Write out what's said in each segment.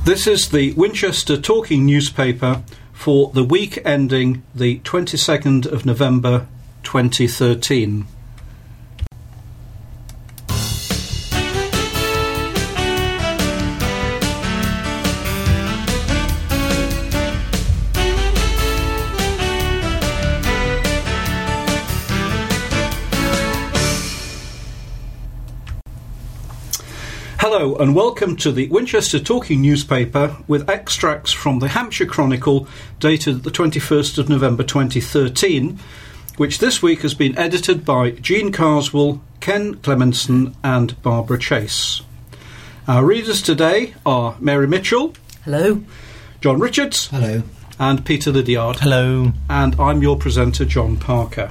This is the Winchester Talking Newspaper for the week ending the 22nd of November 2013. Hello and welcome to the Winchester Talking Newspaper with extracts from the Hampshire Chronicle dated the 21st of November 2013, which this week has been edited by Jean Carswell, Ken Clemenson and Barbara Chase. Our readers today are Mary Mitchell. Hello. John Richards. Hello. And Peter Lydiard. Hello. And I'm your presenter, John Parker.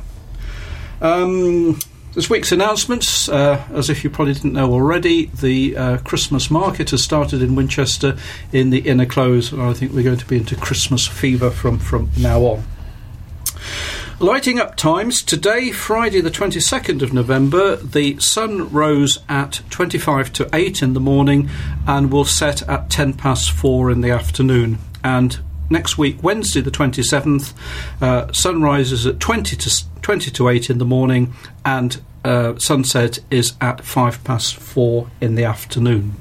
This week's announcements, as if you probably didn't know already, the Christmas market has started in Winchester in the Inner Close, and I think we're going to be into Christmas fever from now on. Lighting up times. Today, Friday the 22nd of November, the sun rose at 25 to 8 in the morning and will set at 10 past 4 in the afternoon. And next week, Wednesday the 27th, sun rises at 20 to 8 in the morning and sunset is at 5 past 4 in the afternoon.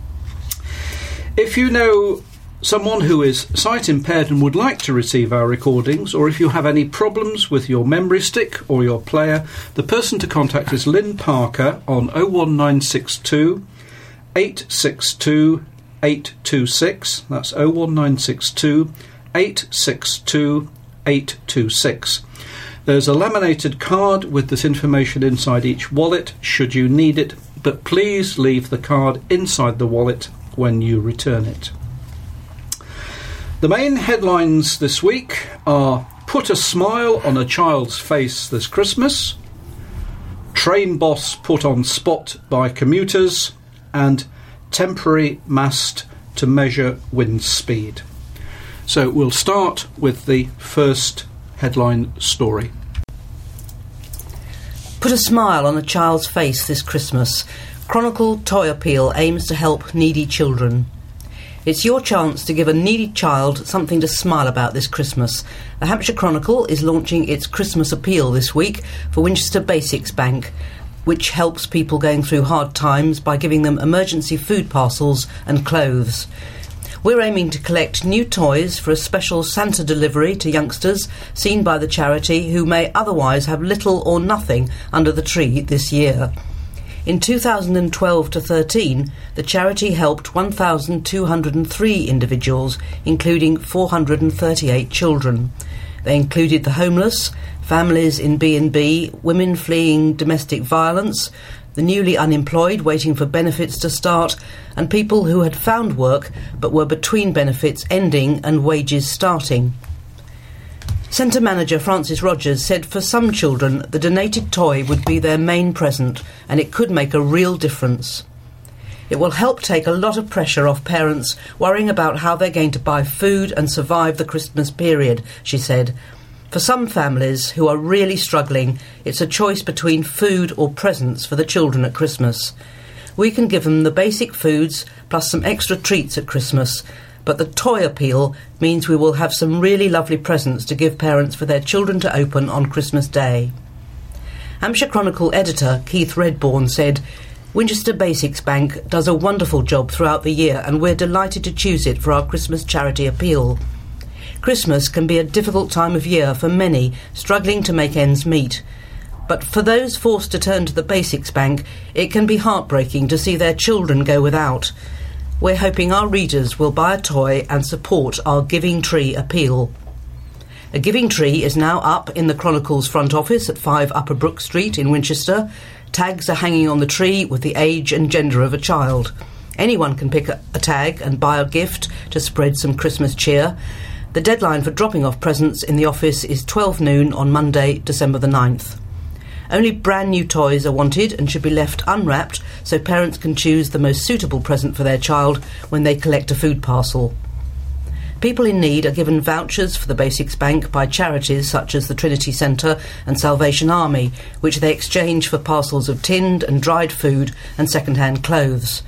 If you know someone who is sight impaired and would like to receive our recordings, or if you have any problems with your memory stick or your player, the person to contact is Lynn Parker on 01962 862 826. That's 01962 862 826. There's a laminated card with this information inside each wallet should you need it, but please leave the card inside the wallet when you return it. The main headlines this week are Put a Smile on a Child's Face This Christmas, Train Boss Put on Spot by Commuters, and Temporary Mast to Measure Wind Speed. So we'll start with the first headline story. Put a smile on a child's face this Christmas. Chronicle Toy Appeal aims to help needy children. It's your chance to give a needy child something to smile about this Christmas. The Hampshire Chronicle is launching its Christmas appeal this week for Winchester Basics Bank, which helps people going through hard times by giving them emergency food parcels and clothes. We're aiming to collect new toys for a special Santa delivery to youngsters seen by the charity who may otherwise have little or nothing under the tree this year. In 2012 to 13, the charity helped 1,203 individuals, including 438 children. They included the homeless, families in B&B, women fleeing domestic violence, the newly unemployed waiting for benefits to start, and people who had found work but were between benefits ending and wages starting. Centre Manager Francis Rogers said for some children the donated toy would be their main present and it could make a real difference. It will help take a lot of pressure off parents worrying about how they're going to buy food and survive the Christmas period, she said. For some families who are really struggling, it's a choice between food or presents for the children at Christmas. We can give them the basic foods plus some extra treats at Christmas, but the toy appeal means we will have some really lovely presents to give parents for their children to open on Christmas Day. Hampshire Chronicle editor Keith Redbourne said, Winchester Basics Bank does a wonderful job throughout the year and we're delighted to choose it for our Christmas charity appeal. Christmas can be a difficult time of year for many struggling to make ends meet. But for those forced to turn to the Basics Bank, it can be heartbreaking to see their children go without. We're hoping our readers will buy a toy and support our Giving Tree appeal. A Giving Tree is now up in the Chronicle's front office at 5 Upper Brook Street in Winchester. Tags are hanging on the tree with the age and gender of a child. Anyone can pick a tag and buy a gift to spread some Christmas cheer. The deadline for dropping off presents in the office is 12 noon on Monday, December the 9th. Only brand new toys are wanted and should be left unwrapped so parents can choose the most suitable present for their child when they collect a food parcel. People in need are given vouchers for the Basics Bank by charities such as the Trinity Centre and Salvation Army, which they exchange for parcels of tinned and dried food and second-hand clothes.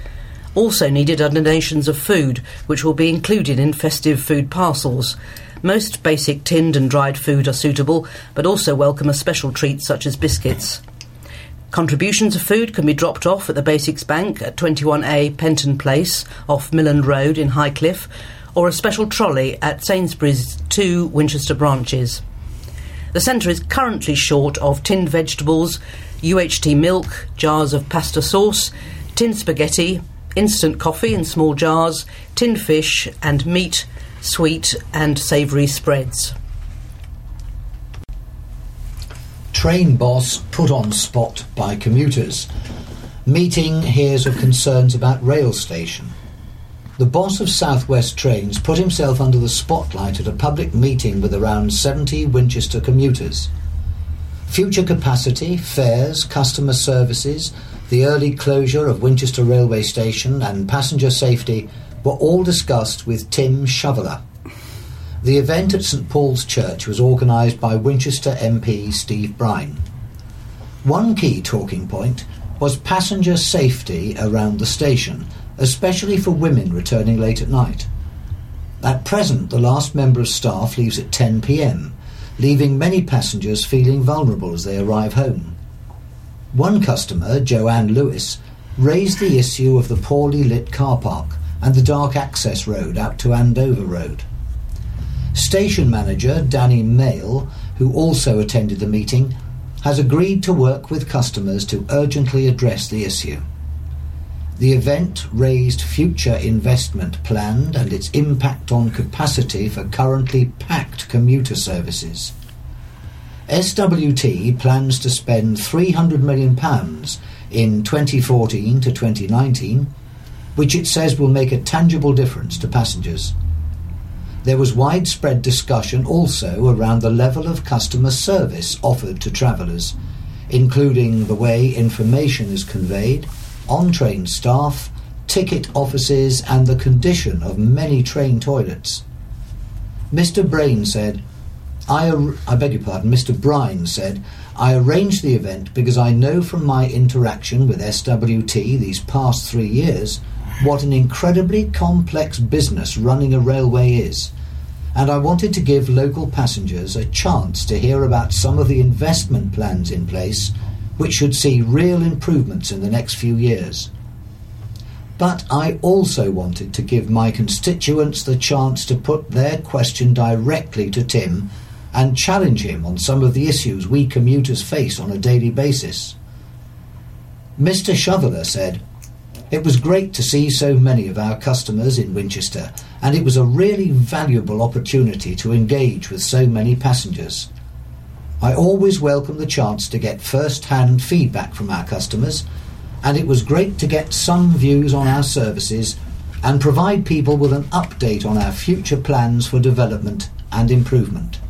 Also needed are donations of food, which will be included in festive food parcels. Most basic tinned and dried food are suitable, but also welcome a special treat such as biscuits. Contributions of food can be dropped off at the Basics Bank at 21A Penton Place, off Milland Road in Highcliffe, or a special trolley at Sainsbury's 2 Winchester branches. The centre is currently short of tinned vegetables, UHT milk, jars of pasta sauce, tinned spaghetti, instant coffee in small jars, tinned fish and meat, sweet and savoury spreads. Train boss put on spot by commuters. Meeting hears of concerns about rail station. The boss of South West Trains put himself under the spotlight at a public meeting with around 70 Winchester commuters. Future capacity, fares, customer services, the early closure of Winchester Railway Station and passenger safety were all discussed with Tim Shoveler. The event at St Paul's Church was organised by Winchester MP Steve Brine. One key talking point was passenger safety around the station, especially for women returning late at night. At present, the last member of staff leaves at 10 p.m, leaving many passengers feeling vulnerable as they arrive home. One customer, Joanne Lewis, raised the issue of the poorly lit car park and the dark access road out to Andover Road. Station manager Danny Mail, who also attended the meeting, has agreed to work with customers to urgently address the issue. The event raised future investment planned and its impact on capacity for currently packed commuter services. SWT plans to spend £300 million in 2014 to 2019, which it says will make a tangible difference to passengers. There was widespread discussion also around the level of customer service offered to travellers, including the way information is conveyed, on-train staff, ticket offices and the condition of many train toilets. Mr. Brine said, Mr. Brine said, I arranged the event because I know from my interaction with SWT these past 3 years what an incredibly complex business running a railway is, and I wanted to give local passengers a chance to hear about some of the investment plans in place which should see real improvements in the next few years. But I also wanted to give my constituents the chance to put their question directly to Tim and challenge him on some of the issues we commuters face on a daily basis. Mr. Shoveler said, it was great to see so many of our customers in Winchester, and it was a really valuable opportunity to engage with so many passengers. I always welcome the chance to get first-hand feedback from our customers, and it was great to get some views on our services and provide people with an update on our future plans for development and improvement.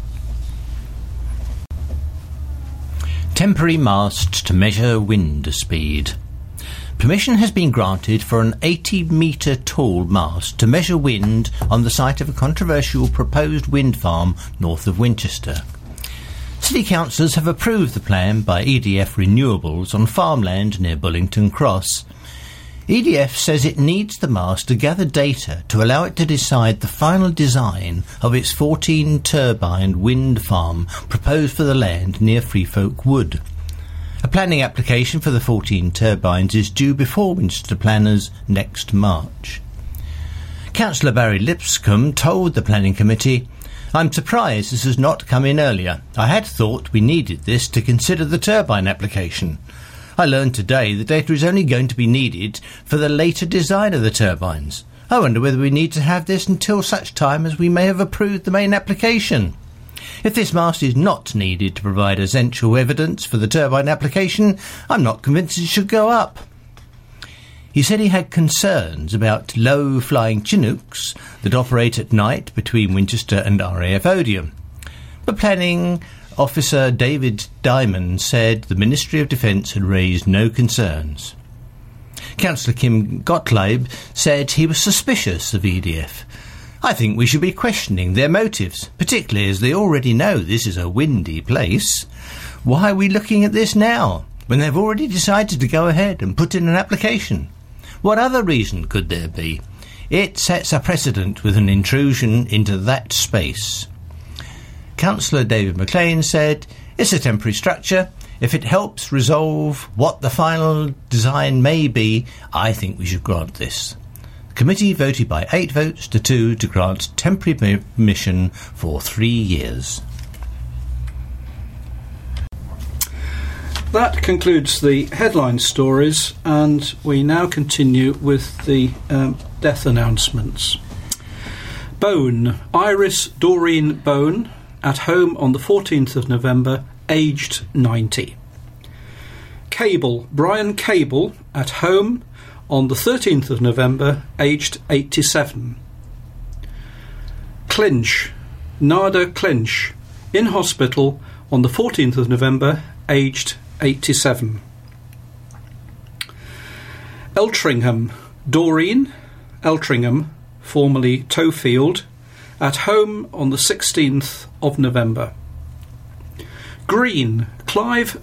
Temporary mast to measure wind speed. Permission has been granted for an 80-metre tall mast to measure wind on the site of a controversial proposed wind farm north of Winchester. City councillors have approved the plan by EDF Renewables on farmland near Bullington Cross. EDF says it needs the mast to gather data to allow it to decide the final design of its 14-turbine wind farm proposed for the land near Freefolk Wood. A planning application for the 14 turbines is due before Winchester planners next March. Councillor Barry Lipscombe told the Planning Committee, I'm surprised this has not come in earlier. I had thought we needed this to consider the turbine application. I learned today the data is only going to be needed for the later design of the turbines. I wonder whether we need to have this until such time as we may have approved the main application. If this mast is not needed to provide essential evidence for the turbine application, I'm not convinced it should go up. He said he had concerns about low-flying Chinooks that operate at night between Winchester and RAF Odium. But Planning Officer David Diamond said the Ministry of Defence had raised no concerns. Councillor Kim Gottlieb said he was suspicious of EDF. I think we should be questioning their motives, particularly as they already know this is a windy place. Why are we looking at this now, when they've already decided to go ahead and put in an application? What other reason could there be? It sets a precedent with an intrusion into that space. Councillor David McLean said, "It's a temporary structure. If it helps resolve what the final design may be, I think we should grant this." The committee voted by 8 votes to 2 to grant temporary permission for 3 years. That concludes the headline stories, and we now continue with the death announcements. Bone, Iris Doreen Bone, at home on the 14th of November, aged 90. Cable, Brian Cable, at home on the 13th of November, aged 87. Clinch, Nada Clinch, in hospital on the 14th of November, aged 87. Eltringham, Doreen Eltringham, formerly Toefield, at home on the 16th of November. Green, Clive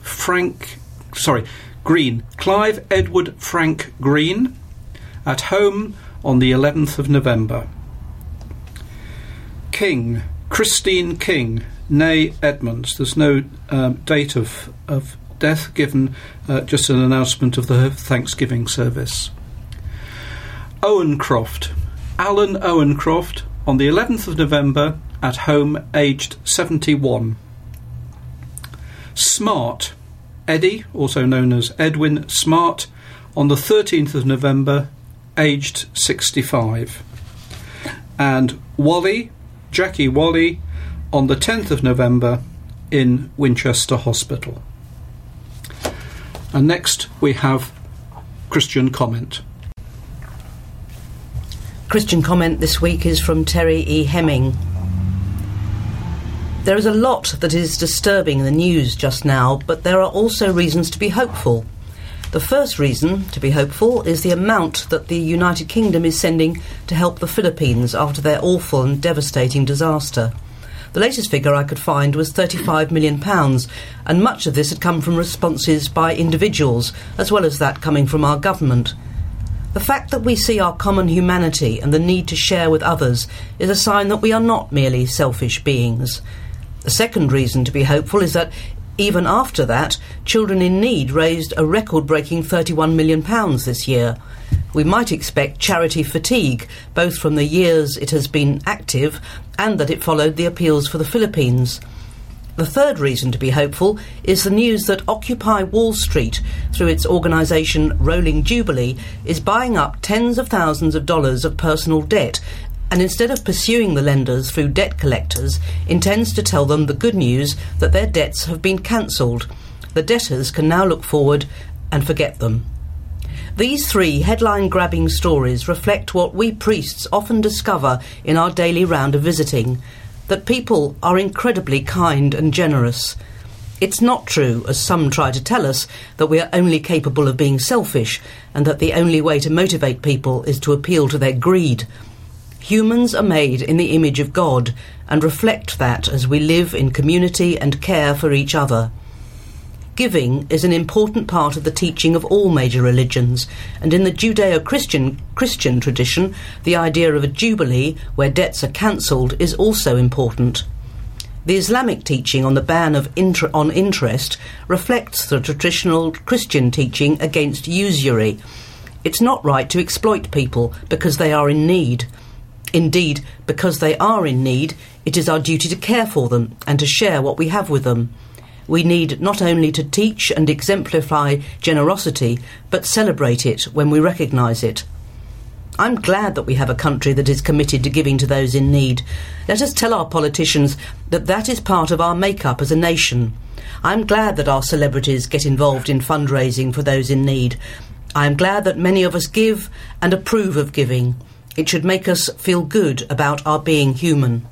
Edward Frank Green, at home on the 11th of November. King, Christine King, née Edmonds. There's no date of death given, just an announcement of the Thanksgiving service. Owencroft, Alan Owencroft, on the 11th of November, at home, aged 71. Smart, Eddie, also known as Edwin Smart, on the 13th of November, aged 65. And Wally, Jackie Wally, on the 10th of November, in Winchester Hospital. And next we have Christian comment. Christian comment this week is from Terry E. Hemming. There is a lot that is disturbing in the news just now, but there are also reasons to be hopeful. The first reason to be hopeful is the amount that the United Kingdom is sending to help the Philippines after their awful and devastating disaster. The latest figure I could find was £35 million, and much of this had come from responses by individuals, as well as that coming from our government. The fact that we see our common humanity and the need to share with others is a sign that we are not merely selfish beings. The second reason to be hopeful is that, even after that, Children in Need raised a record-breaking £31 million this year. We might expect charity fatigue, both from the years it has been active and that it followed the appeals for the Philippines. The third reason to be hopeful is the news that Occupy Wall Street, through its organisation Rolling Jubilee, is buying up tens of thousands of dollars of personal debt, and instead of pursuing the lenders through debt collectors, intends to tell them the good news that their debts have been cancelled. The debtors can now look forward and forget them. These 3 headline-grabbing stories reflect what we priests often discover in our daily round of visiting, that people are incredibly kind and generous. It's not true, as some try to tell us, that we are only capable of being selfish and that the only way to motivate people is to appeal to their greed. Humans are made in the image of God and reflect that as we live in community and care for each other. Giving is an important part of the teaching of all major religions, and in the Judeo-Christian tradition, the idea of a jubilee where debts are cancelled is also important. The Islamic teaching on the ban on interest reflects the traditional Christian teaching against usury. It's not right to exploit people because they are in need. Indeed, because they are in need, it is our duty to care for them and to share what we have with them. We need not only to teach and exemplify generosity, but celebrate it when we recognise it. I'm glad that we have a country that is committed to giving to those in need. Let us tell our politicians that that is part of our make-up as a nation. I'm glad that our celebrities get involved in fundraising for those in need. I am glad that many of us give and approve of giving. It should make us feel good about our being human.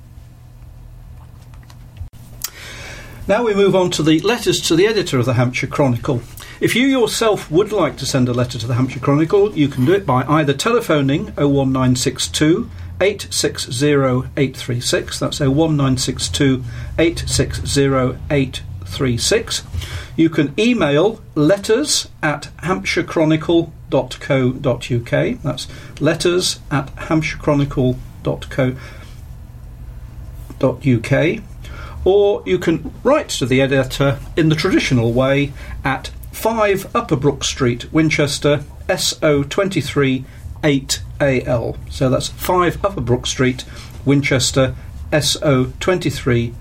Now we move on to the letters to the editor of the Hampshire Chronicle. If you yourself would like to send a letter to the Hampshire Chronicle, you can do it by either telephoning 01962 860 836, that's 01962 860 836. You can email letters@hampshirechronicle.co.uk. hampshirechronicle.co.uk. That's letters at hampshirechronicle.co.uk. Or you can write to the editor in the traditional way at 5 Upper Brook Street, Winchester, SO23 8AL. So that's 5 Upper Brook Street, Winchester, SO23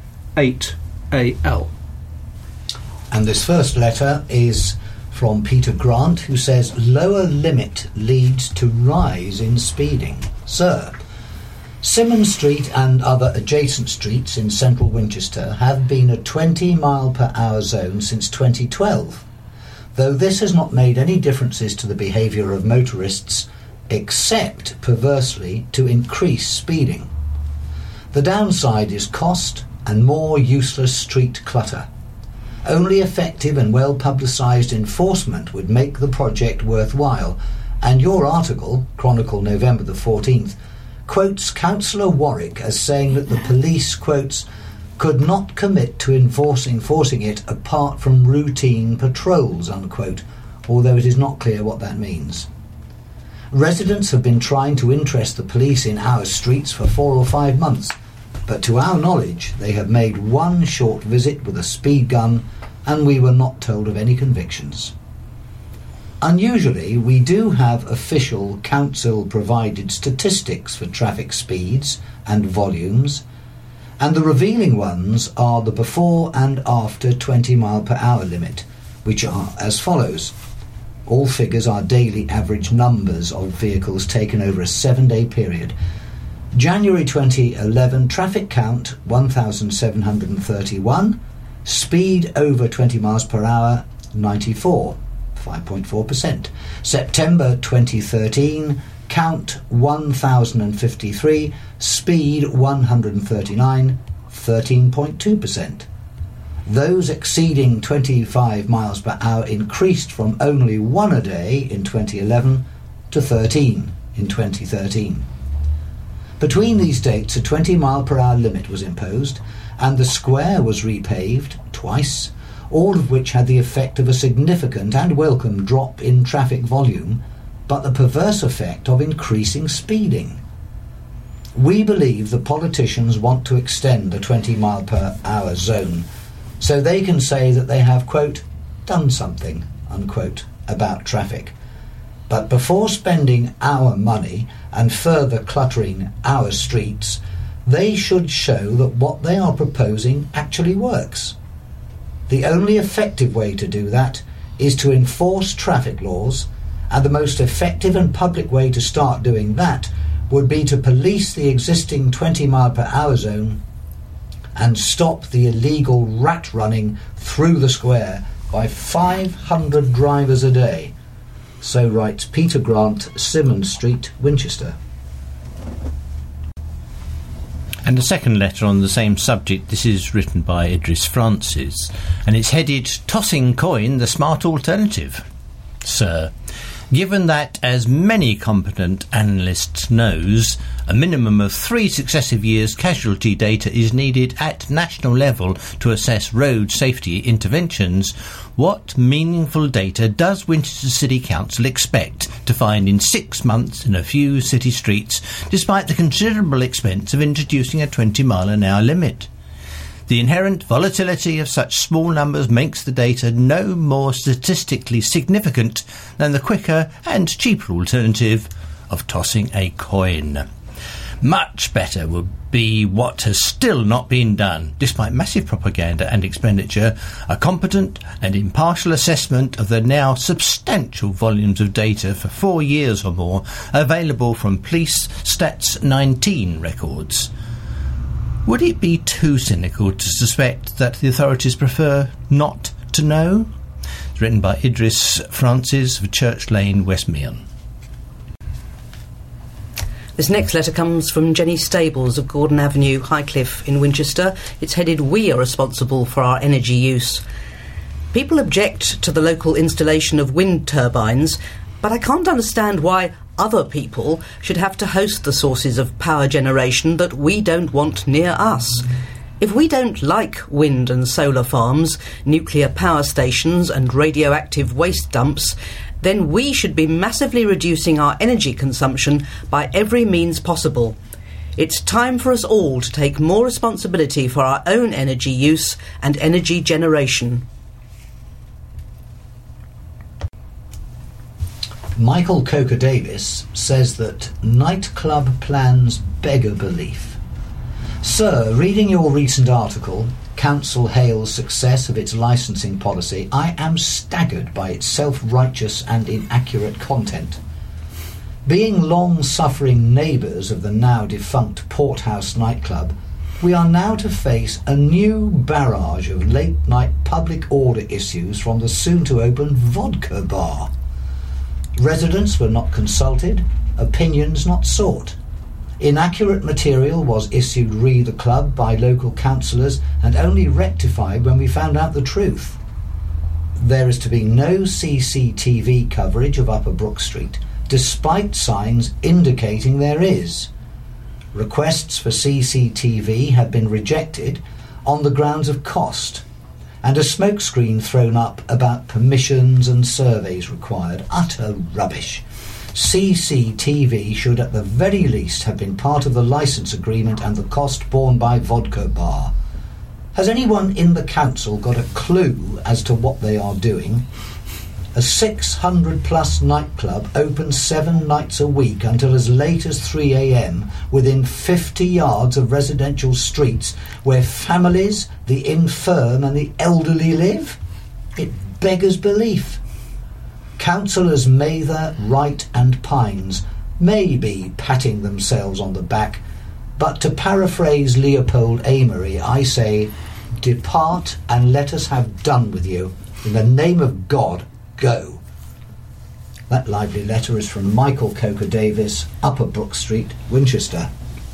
8AL. And this first letter is from Peter Grant, who says, lower limit leads to rise in speeding. Sir, Symonds Street and other adjacent streets in central Winchester have been a 20 mile per hour zone since 2012, though this has not made any differences to the behaviour of motorists, except, perversely, to increase speeding. The downside is cost and more useless street clutter. Only effective and well publicised enforcement would make the project worthwhile, and your article, Chronicle November the 14th, quotes Councillor Warwick as saying that the police, quotes, could not commit to enforcing it apart from routine patrols, unquote, although it is not clear what that means. Residents have been trying to interest the police in our streets for 4 or 5 months, but to our knowledge they have made one short visit with a speed gun, and we were not told of any convictions. Unusually, we do have official council-provided statistics for traffic speeds and volumes, and the revealing ones are the before and after 20 mile per hour limit, which are as follows. All figures are daily average numbers of vehicles taken over a 7-day period. January 2011 traffic count 1,731, speed over 20 miles per hour 94. 5.4%. September 2013, count 1,053, speed 139, 13.2%. Those exceeding 25 miles per hour increased from only 1 a day in 2011 to 13 in 2013. Between these dates, a 20 mile per hour limit was imposed, and the square was repaved twice, all of which had the effect of a significant and welcome drop in traffic volume, but the perverse effect of increasing speeding. We believe the politicians want to extend the 20 mile per hour zone so they can say that they have, quote, done something, unquote, about traffic. But before spending our money and further cluttering our streets, they should show that what they are proposing actually works. The only effective way to do that is to enforce traffic laws, and the most effective and public way to start doing that would be to police the existing 20 mile per hour zone and stop the illegal rat running through the square by 500 drivers a day. So writes Peter Grant, Symonds Street, Winchester. And a second letter on the same subject. This is written by Idris Francis, and it's headed, Tossing Coin, the Smart Alternative. Sir, given that, as many competent analysts knows, a minimum of 3 successive years casualty data is needed at national level to assess road safety interventions, what meaningful data does Winchester City Council expect to find in 6 months in a few city streets, despite the considerable expense of introducing a 20 mile an hour limit? The inherent volatility of such small numbers makes the data no more statistically significant than the quicker and cheaper alternative of tossing a coin. Much better would be what has still not been done, despite massive propaganda and expenditure, a competent and impartial assessment of the now substantial volumes of data for 4 years or more available from Police Stats 19 records. Would it be too cynical to suspect that the authorities prefer not to know? It's written by Idris Francis of Church Lane, West Meon. This next letter comes from Jenny Stables of Gordon Avenue, Highcliffe in Winchester. It's headed, We are responsible for our energy use. People object to the local installation of wind turbines, but I can't understand why other people should have to host the sources of power generation that we don't want near us. If we don't like wind and solar farms, nuclear power stations and radioactive waste dumps, then we should be massively reducing our energy consumption by every means possible. It's time for us all to take more responsibility for our own energy use and energy generation. Michael Coker-Davis says that nightclub plans beggar belief. Sir, reading your recent article, Council hails success of its licensing policy, I am staggered by its self-righteous and inaccurate content. Being long-suffering neighbours of the now-defunct Porthouse nightclub, we are now to face a new barrage of late-night public order issues from the soon-to-open vodka bar. Residents were not consulted, opinions not sought. Inaccurate material was issued re the club by local councillors and only rectified when we found out the truth. There is to be no CCTV coverage of Upper Brook Street, despite signs indicating there is. Requests for CCTV have been rejected on the grounds of cost, and a smokescreen thrown up about permissions and surveys required. Utter rubbish. CCTV should at the very least have been part of the licence agreement and the cost borne by Vodka Bar. Has anyone in the council got a clue as to what they are doing? A 600-plus nightclub opens 7 nights a week until as late as 3 a.m. within 50 yards of residential streets where families, the infirm and the elderly live? It beggars belief. Councillors Mather, Wright and Pines may be patting themselves on the back, but to paraphrase Leopold Amory, I say, depart and let us have done with you. In the name of God, go. That lively letter is from Michael Coker-Davis, Upper Brook Street, Winchester.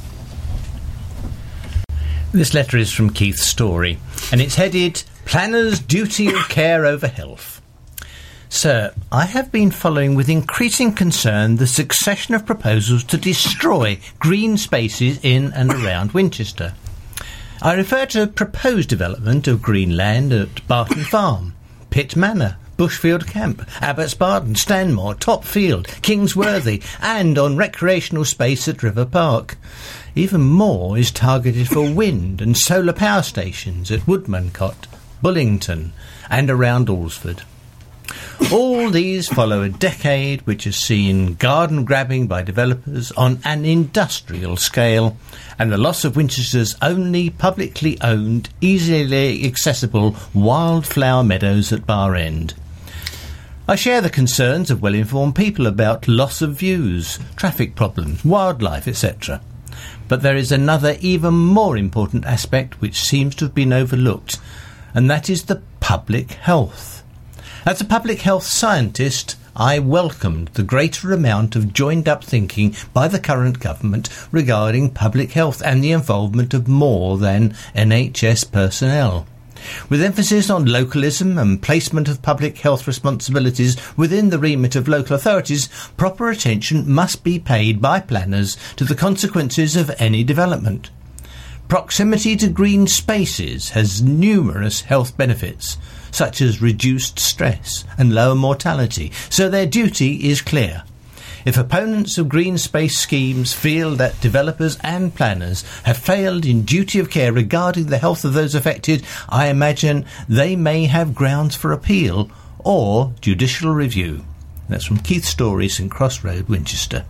This letter is from Keith Story, and it's headed, Planner's Duty of Care over Health. Sir, I have been following with increasing concern the succession of proposals to destroy green spaces in and around Winchester. I refer to proposed development of green land at Barton Farm, Pitt Manor, Bushfield Camp, Abbots Barton, Stanmore, Topfield, Kingsworthy, and on recreational space at River Park. Even more is targeted for wind and solar power stations at Woodmancott, Bullington, and around Alresford. All these follow a decade which has seen garden grabbing by developers on an industrial scale and the loss of Winchester's only publicly owned, easily accessible wildflower meadows at Bar End. I share the concerns of well-informed people about loss of views, traffic problems, wildlife, etc. But there is another even more important aspect which seems to have been overlooked, and that is the public health. As a public health scientist, I welcomed the greater amount of joined-up thinking by the current government regarding public health and the involvement of more than NHS personnel. With emphasis on localism and placement of public health responsibilities within the remit of local authorities, proper attention must be paid by planners to the consequences of any development. Proximity to green spaces has numerous health benefits, such as reduced stress and lower mortality, so their duty is clear. If opponents of green space schemes feel that developers and planners have failed in duty of care regarding the health of those affected, I imagine they may have grounds for appeal or judicial review. That's from Keith Story, St Cross Road, Winchester.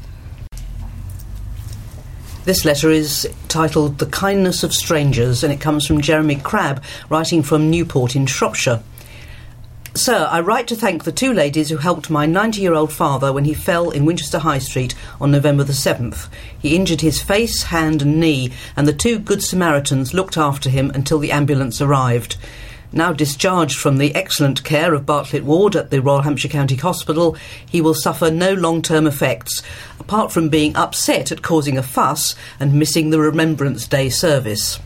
This letter is titled The Kindness of Strangers, and it comes from Jeremy Crabb, writing from Newport in Shropshire. Sir, I write to thank the 2 ladies who helped my 90-year-old father when he fell in Winchester High Street on November the 7th. He injured his face, hand and knee, and the 2 Good Samaritans looked after him until the ambulance arrived. Now discharged from the excellent care of Bartlett Ward at the Royal Hampshire County Hospital, he will suffer no long-term effects, apart from being upset at causing a fuss and missing the Remembrance Day service.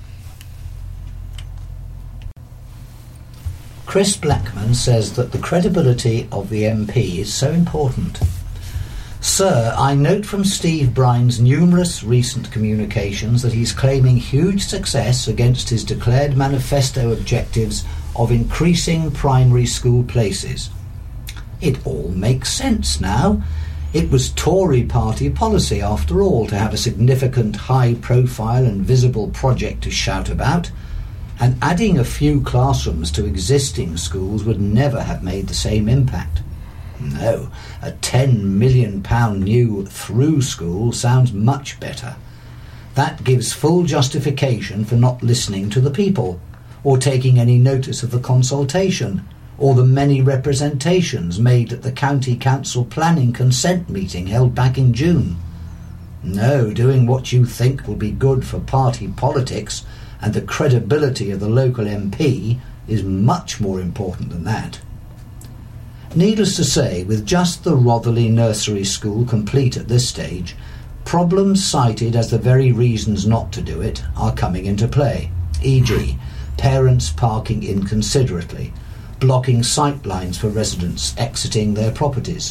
Chris Blackman says that the credibility of the MP is so important. Sir, I note from Steve Brine's numerous recent communications that he's claiming huge success against his declared manifesto objectives of increasing primary school places. It all makes sense now. It was Tory party policy, after all, to have a significant, high-profile and visible project to shout about, and adding a few classrooms to existing schools would never have made the same impact. No, a £10 million new through school sounds much better. That gives full justification for not listening to the people, or taking any notice of the consultation, or the many representations made at the County Council Planning Consent meeting held back in June. No, doing what you think will be good for party politics and the credibility of the local MP is much more important than that. Needless to say, with just the Rotherley Nursery School complete at this stage, problems cited as the very reasons not to do it are coming into play, e.g. parents parking inconsiderately, blocking sight lines for residents exiting their properties.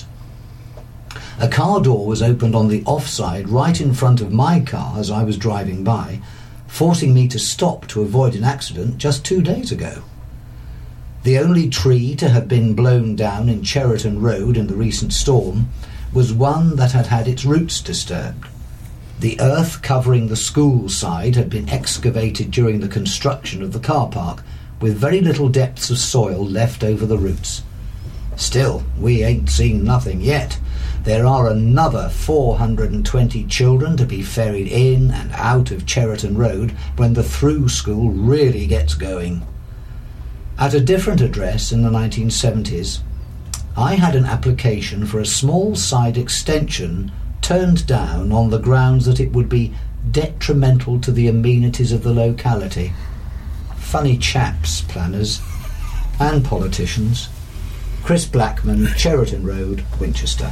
A car door was opened on the offside right in front of my car as I was driving by, forcing me to stop to avoid an accident just 2 days ago. The only tree to have been blown down in Cheriton Road in the recent storm was one that had had its roots disturbed. The earth covering the school side had been excavated during the construction of the car park, with very little depths of soil left over the roots. Still, we ain't seen nothing yet. There are another 420 children to be ferried in and out of Cheriton Road when the through school really gets going. At a different address in the 1970s, I had an application for a small side extension turned down on the grounds that it would be detrimental to the amenities of the locality. Funny chaps, planners and politicians. Chris Blackman, Cheriton Road, Winchester.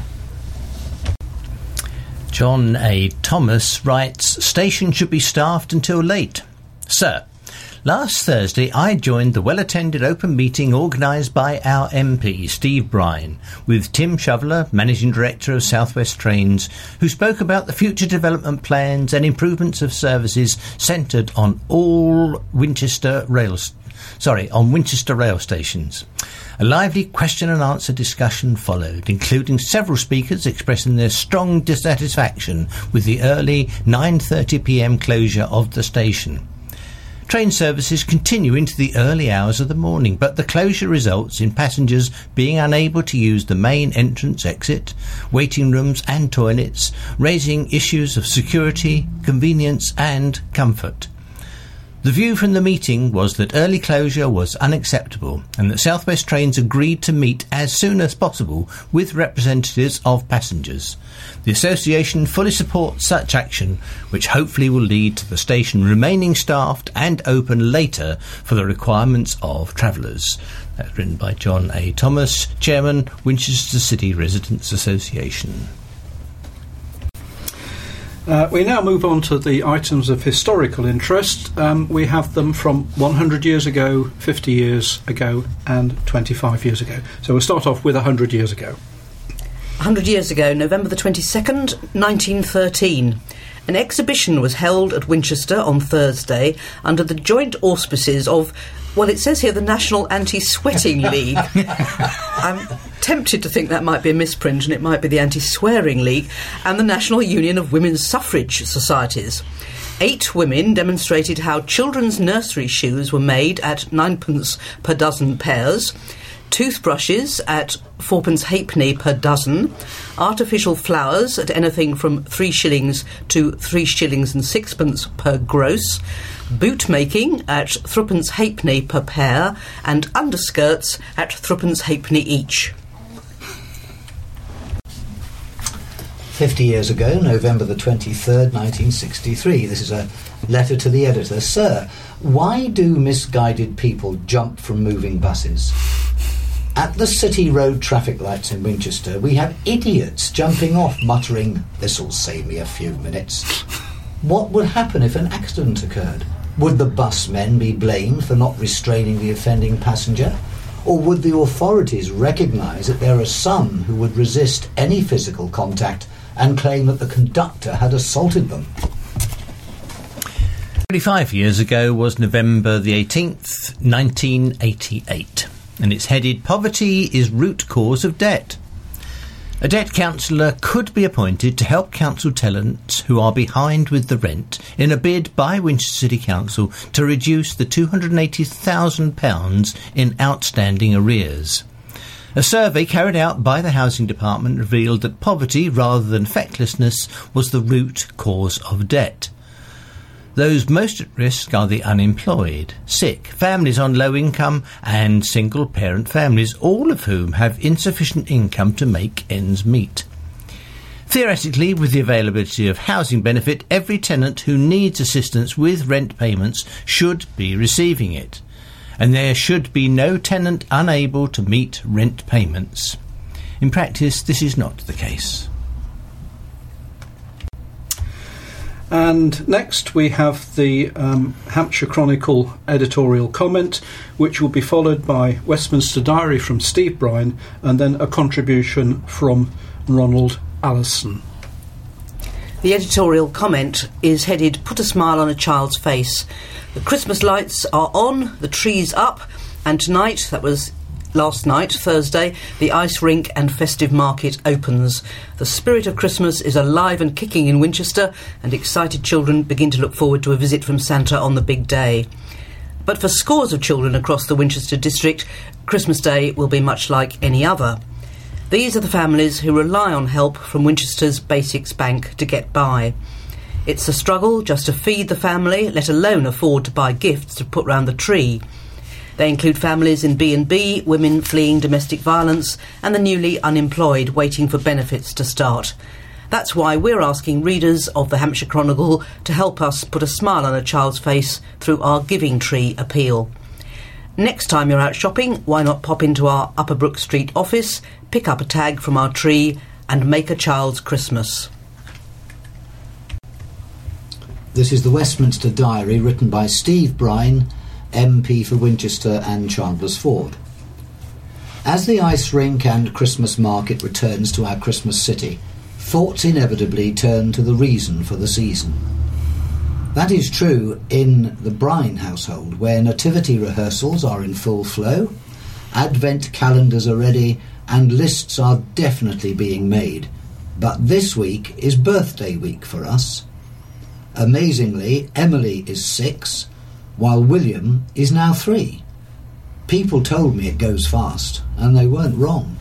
John A. Thomas writes, "Station should be staffed until late. Sir, last Thursday I joined the well-attended open meeting organised by our MP, Steve Bryan, with Tim Shoveler, Managing Director of South West Trains, who spoke about the future development plans and improvements of services centred on Winchester rail stations. A lively question and answer discussion followed, including several speakers expressing their strong dissatisfaction with the early 9:30 p.m. closure of the station. Train services continue into the early hours of the morning, but the closure results in passengers being unable to use the main entrance exit, waiting rooms and toilets, raising issues of security, convenience and comfort. The view from the meeting was that early closure was unacceptable and that South West Trains agreed to meet as soon as possible with representatives of passengers. The association fully supports such action, which hopefully will lead to the station remaining staffed and open later for the requirements of travellers." That's written by John A. Thomas, Chairman, Winchester City Residents Association. We now move on to the items of historical interest. We have them from 100 years ago, 50 years ago and 25 years ago. So we'll start off with 100 years ago. 100 years ago, November the 22nd, 1913. An exhibition was held at Winchester on Thursday under the joint auspices of, well, it says here, the National Anti-Sweating League. I'm tempted to think that might be a misprint and it might be the Anti-Swearing League, and the National Union of Women's Suffrage Societies. 8 women demonstrated how children's nursery shoes were made at 9p per dozen pairs, toothbrushes at 4p halfpenny per dozen, artificial flowers at anything from 3 shillings to 3 shillings and 6p per gross, boot making at 3p halfpenny per pair, and underskirts at 3p halfpenny each. 50 years ago, November the 23rd, 1963. This is a letter to the editor. "Sir, why do misguided people jump from moving buses? At the City Road traffic lights in Winchester, we have idiots jumping off, muttering, 'This'll save me a few minutes.' What would happen if an accident occurred? Would the busmen be blamed for not restraining the offending passenger? Or would the authorities recognise that there are some who would resist any physical contact and claim that the conductor had assaulted them?" 25 years ago was November the 18th, 1988. and it's headed "Poverty is Root Cause of Debt." A debt counsellor could be appointed to help council tenants who are behind with the rent in a bid by Winchester City Council to reduce the £280,000 in outstanding arrears. A survey carried out by the Housing Department revealed that poverty, rather than fecklessness, was the root cause of debt. Those most at risk are the unemployed, sick, families on low income and single-parent families, all of whom have insufficient income to make ends meet. Theoretically, with the availability of housing benefit, every tenant who needs assistance with rent payments should be receiving it, and there should be no tenant unable to meet rent payments. In practice, this is not the case. And next we have the Hampshire Chronicle editorial comment, which will be followed by Westminster Diary from Steve Brine, and then a contribution from Ronald Allison. The editorial comment is headed "Put a Smile on a Child's Face." The Christmas lights are on, the tree's up, and tonight, that was last night, Thursday, the ice rink and festive market opens. The spirit of Christmas is alive and kicking in Winchester, and excited children begin to look forward to a visit from Santa on the big day. But for scores of children across the Winchester district, Christmas Day will be much like any other. These are the families who rely on help from Winchester's Basics Bank to get by. It's a struggle just to feed the family, let alone afford to buy gifts to put round the tree. They include families in B&B, women fleeing domestic violence, and the newly unemployed waiting for benefits to start. That's why we're asking readers of the Hampshire Chronicle to help us put a smile on a child's face through our Giving Tree appeal. Next time you're out shopping, why not pop into our Upper Brook Street office, pick up a tag from our tree, and make a child's Christmas. This is the Westminster Diary, written by Steve Brine, MP for Winchester and Chandler's Ford. As the ice rink and Christmas market returns to our Christmas city, thoughts inevitably turn to the reason for the season. That is true in the Brine household, where nativity rehearsals are in full flow, Advent calendars are ready, and lists are definitely being made. But this week is birthday week for us. Amazingly, Emily is 6, while William is now 3. People told me it goes fast, and they weren't wrong.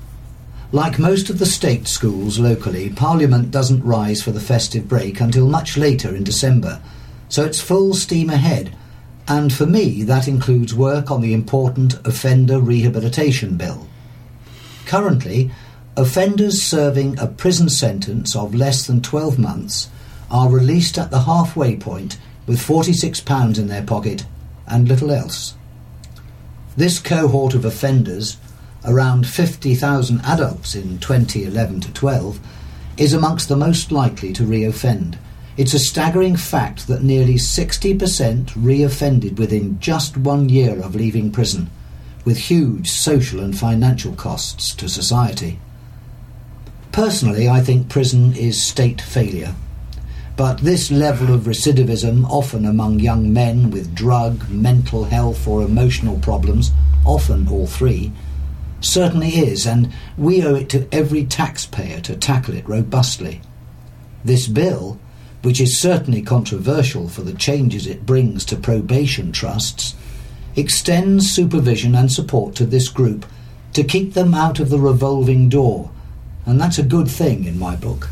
Like most of the state schools locally, Parliament doesn't rise for the festive break until much later in December, so it's full steam ahead, and for me that includes work on the important Offender Rehabilitation Bill. Currently, offenders serving a prison sentence of less than 12 months are released at the halfway point with £46 in their pocket and little else. This cohort of offenders, around 50,000 adults in 2011 to 12, is amongst the most likely to re-offend. It's a staggering fact that nearly 60% re-offended within just 1 year of leaving prison, with huge social and financial costs to society. Personally, I think prison is state failure. But this level of recidivism, often among young men with drug, mental health or emotional problems, often all three, certainly is, and we owe it to every taxpayer to tackle it robustly. This bill, which is certainly controversial for the changes it brings to probation trusts, extends supervision and support to this group to keep them out of the revolving door, and that's a good thing in my book.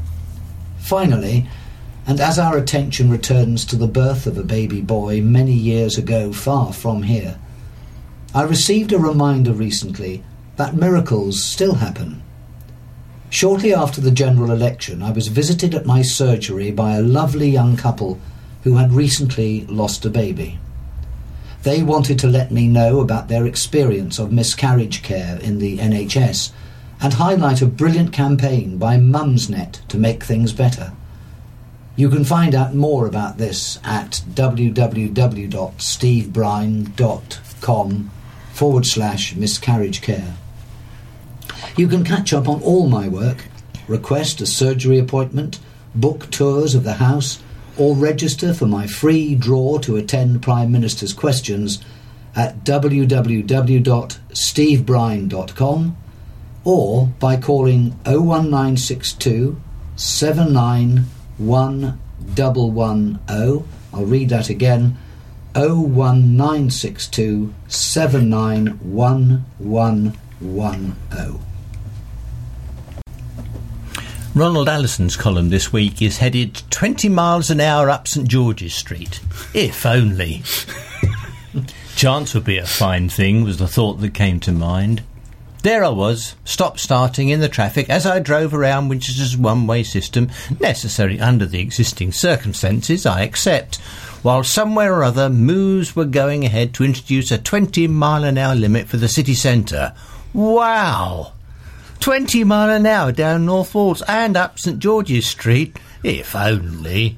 Finally, and as our attention returns to the birth of a baby boy many years ago far from here, I received a reminder recently that miracles still happen. Shortly after the general election, I was visited at my surgery by a lovely young couple who had recently lost a baby. They wanted to let me know about their experience of miscarriage care in the NHS and highlight a brilliant campaign by Mumsnet to make things better. You can find out more about this at www.stevebrine.com/miscarriage care. You can catch up on all my work, request a surgery appointment, book tours of the house, or register for my free draw to attend Prime Minister's questions at www.stevebrine.com or by calling 01962 791110. I'll read that again, 01962 791110. Ronald Allison's column this week is headed 20 miles an hour up St George's Street. If only. Chance would be a fine thing, was the thought that came to mind. There I was, stop-starting in the traffic as I drove around Winchester's one-way system, necessary under the existing circumstances, I accept, while somewhere or other moves were going ahead to introduce a 20-mile-an-hour limit for the city centre. Wow! 20 mile an hour down North Walls and up St George's Street, if only.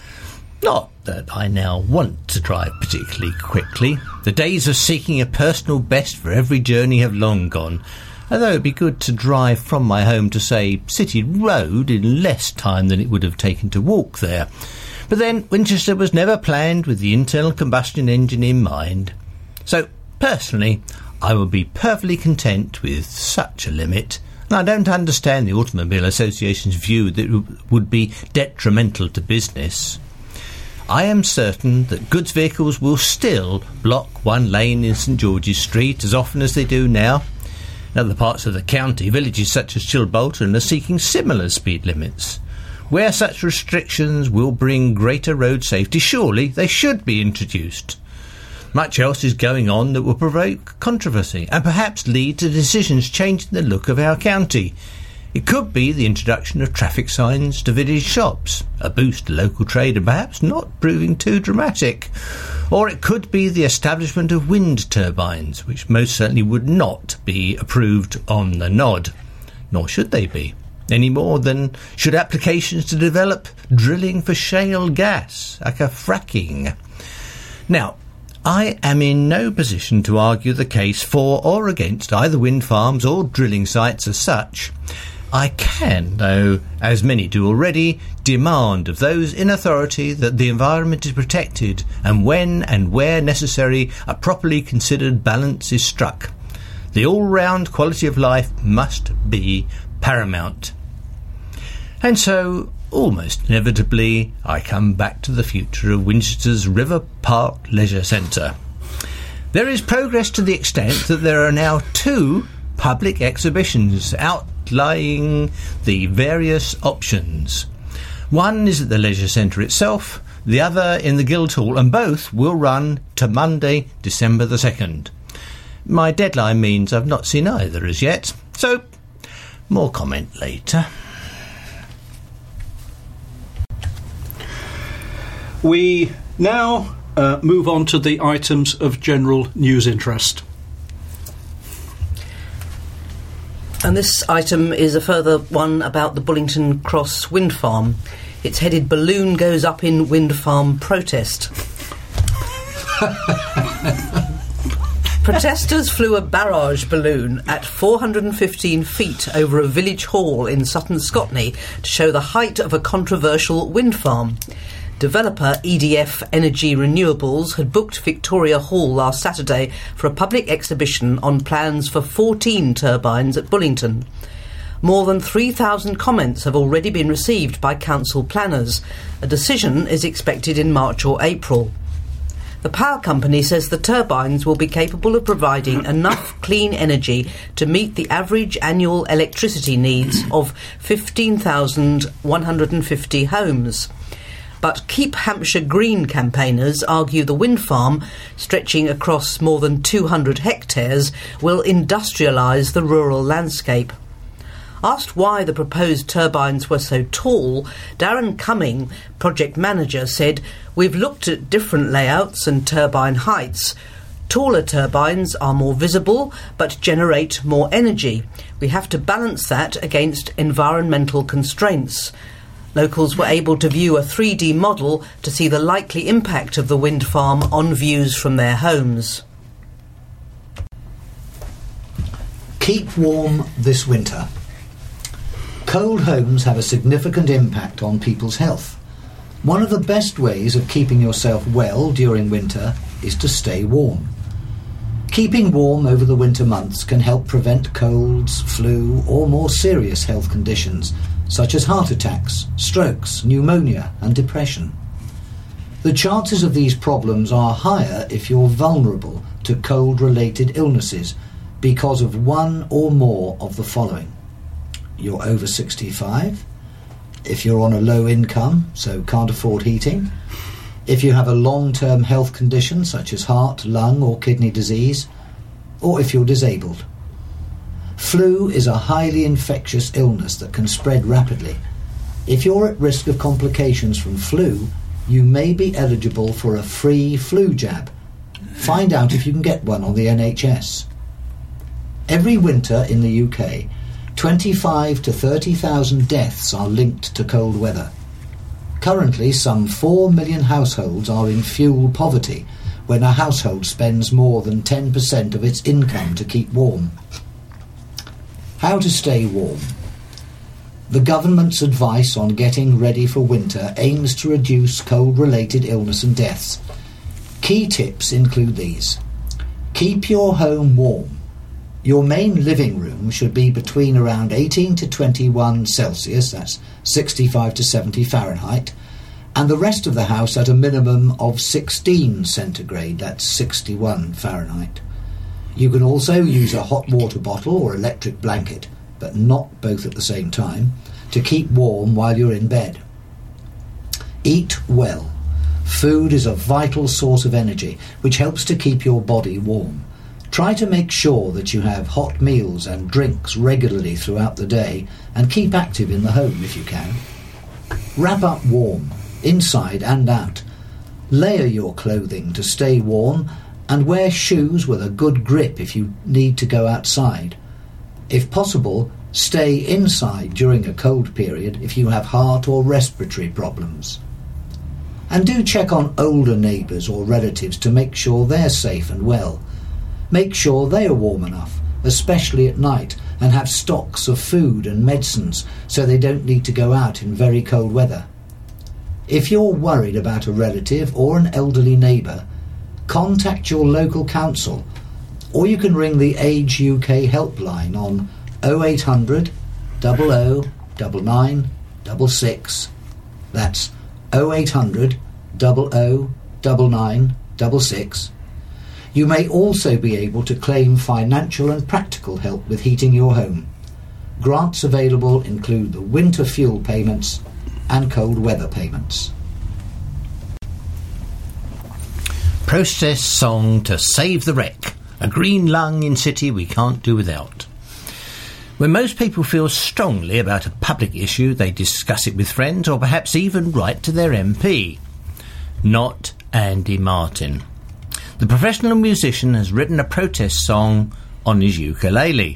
Not that I now want to drive particularly quickly. The days of seeking a personal best for every journey have long gone, although it'd be good to drive from my home to, say, City Road in less time than it would have taken to walk there. But then Winchester was never planned with the internal combustion engine in mind. So, personally, I would be perfectly content with such a limit. I don't understand the Automobile Association's view that it would be detrimental to business. I am certain that goods vehicles will still block one lane in St George's Street as often as they do now. In other parts of the county, villages such as Chilbolton are seeking similar speed limits. Where such restrictions will bring greater road safety, surely they should be introduced. Much else is going on that will provoke controversy and perhaps lead to decisions changing the look of our county. It could be the introduction of traffic signs to village shops, a boost to local trade and perhaps not proving too dramatic. Or it could be the establishment of wind turbines, which most certainly would not be approved on the nod. Nor should they be, any more than should applications to develop drilling for shale gas, aka fracking. Now, I am in no position to argue the case for or against either wind farms or drilling sites as such. I can, though, as many do already, demand of those in authority that the environment is protected and when and where necessary a properly considered balance is struck. The all-round quality of life must be paramount. And so, almost inevitably, I come back to the future of Winchester's River Park Leisure Centre. There is progress to the extent that there are now 2 public exhibitions outlining the various options. One is at the Leisure Centre itself, the other in the Guildhall, and both will run to Monday, December the 2nd. My deadline means I've not seen either as yet, so more comment later. We now move on to the items of general news interest. And this item is a further one about the Bullington Cross wind farm. It's headed "Balloon Goes Up in Wind Farm Protest." Protesters flew a barrage balloon at 415 feet over a village hall in Sutton Scotney to show the height of a controversial wind farm. Developer EDF Energy Renewables had booked Victoria Hall last Saturday for a public exhibition on plans for 14 turbines at Bullington. More than 3,000 comments have already been received by council planners. A decision is expected in March or April. The power company says the turbines will be capable of providing enough clean energy to meet the average annual electricity needs of 15,150 homes. But Keep Hampshire Green campaigners argue the wind farm, stretching across more than 200 hectares, will industrialise the rural landscape. Asked why the proposed turbines were so tall, Darren Cumming, project manager, said, "We've looked at different layouts and turbine heights. Taller turbines are more visible but generate more energy. We have to balance that against environmental constraints." Locals were able to view a 3D model to see the likely impact of the wind farm on views from their homes. Keep warm this winter. Cold homes have a significant impact on people's health. One of the best ways of keeping yourself well during winter is to stay warm. Keeping warm over the winter months can help prevent colds, flu, or more serious health conditions such as heart attacks, strokes, pneumonia and depression. The chances of these problems are higher if you're vulnerable to cold-related illnesses because of one or more of the following. You're over 65, if you're on a low income, so can't afford heating, if you have a long-term health condition such as heart, lung or kidney disease, or if you're disabled. Flu is a highly infectious illness that can spread rapidly. If you're at risk of complications from flu, you may be eligible for a free flu jab. Find out if you can get one on the NHS. Every winter in the UK, 25 to 30,000 deaths are linked to cold weather. Currently, some 4 million households are in fuel poverty when a household spends more than 10% of its income to keep warm. How to stay warm. The government's advice on getting ready for winter aims to reduce cold-related illness and deaths. Key tips include these. Keep your home warm. Your main living room should be between around 18 to 21 Celsius, that's 65 to 70 Fahrenheit, and the rest of the house at a minimum of 16 centigrade, that's 61 Fahrenheit. You can also use a hot water bottle or electric blanket, but not both at the same time, to keep warm while you're in bed. Eat well. Food is a vital source of energy, which helps to keep your body warm. Try to make sure that you have hot meals and drinks regularly throughout the day, and keep active in the home if you can. Wrap up warm, inside and out. Layer your clothing to stay warm, and wear shoes with a good grip if you need to go outside. If possible, stay inside during a cold period if you have heart or respiratory problems. And do check on older neighbours or relatives to make sure they're safe and well. Make sure they are warm enough, especially at night, and have stocks of food and medicines so they don't need to go out in very cold weather. If you're worried about a relative or an elderly neighbour, contact your local council, or you can ring the Age UK helpline on 0800 00 99 66. That's 0800 00 99 66. You may also be able to claim financial and practical help with heating your home. Grants available include the winter fuel payments and cold weather payments. Protest song to save the wreck. A green lung in city we can't do without. When most people feel strongly about a public issue, they discuss it with friends or perhaps even write to their MP. Not Andy Martin. The professional musician has written a protest song on his ukulele.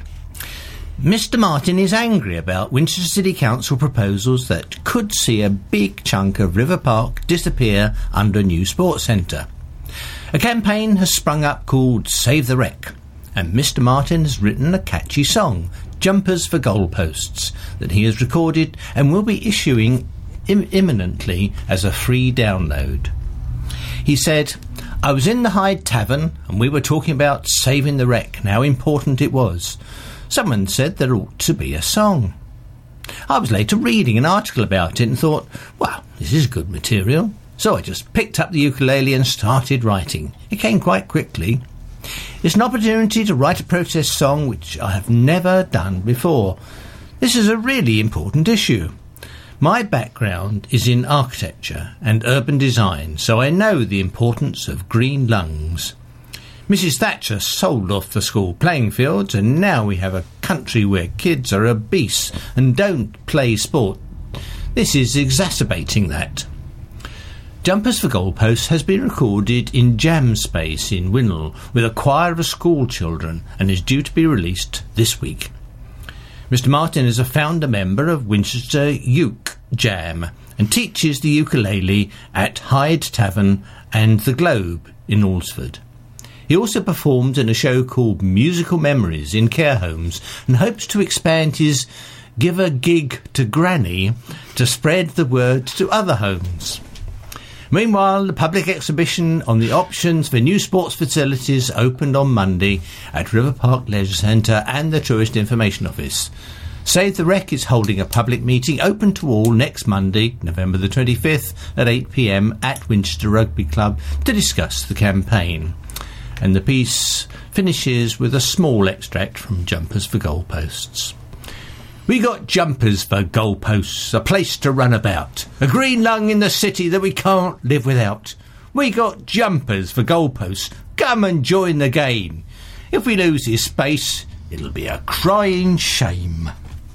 Mr. Martin is angry about Winchester City Council proposals that could see a big chunk of River Park disappear under a new sports centre. A campaign has sprung up called Save the Wreck, and Mr. Martin has written a catchy song, Jumpers for Goalposts, that he has recorded and will be issuing imminently as a free download. He said, "I was in the Hyde Tavern and we were talking about saving the wreck and how important it was. Someone said there ought to be a song. I was later reading an article about it and thought, well, this is good material. So I just picked up the ukulele and started writing. It came quite quickly. It's an opportunity to write a protest song which I have never done before. This is a really important issue. My background is in architecture and urban design, so I know the importance of green lungs. Mrs. Thatcher sold off the school playing fields, and now we have a country where kids are obese and don't play sport. This is exacerbating that." Jumpers for Goalposts has been recorded in Jam Space in Winnell with a choir of school children and is due to be released this week. Mr. Martin is a founder member of Winchester Uke Jam and teaches the ukulele at Hyde Tavern and the Globe in Alresford. He also performed in a show called Musical Memories in care homes and hopes to expand his Give a Gig to Granny to spread the word to other homes. Meanwhile, the public exhibition on the options for new sports facilities opened on Monday at River Park Leisure Centre and the Tourist Information Office. Save the Wreck is holding a public meeting open to all next Monday, November the 25th at 8 p.m. at Winchester Rugby Club to discuss the campaign. And the piece finishes with a small extract from Jumpers for Goalposts. We got jumpers for goalposts, a place to run about, a green lung in the city that we can't live without. We got jumpers for goalposts, come and join the game. If we lose this space, it'll be a crying shame.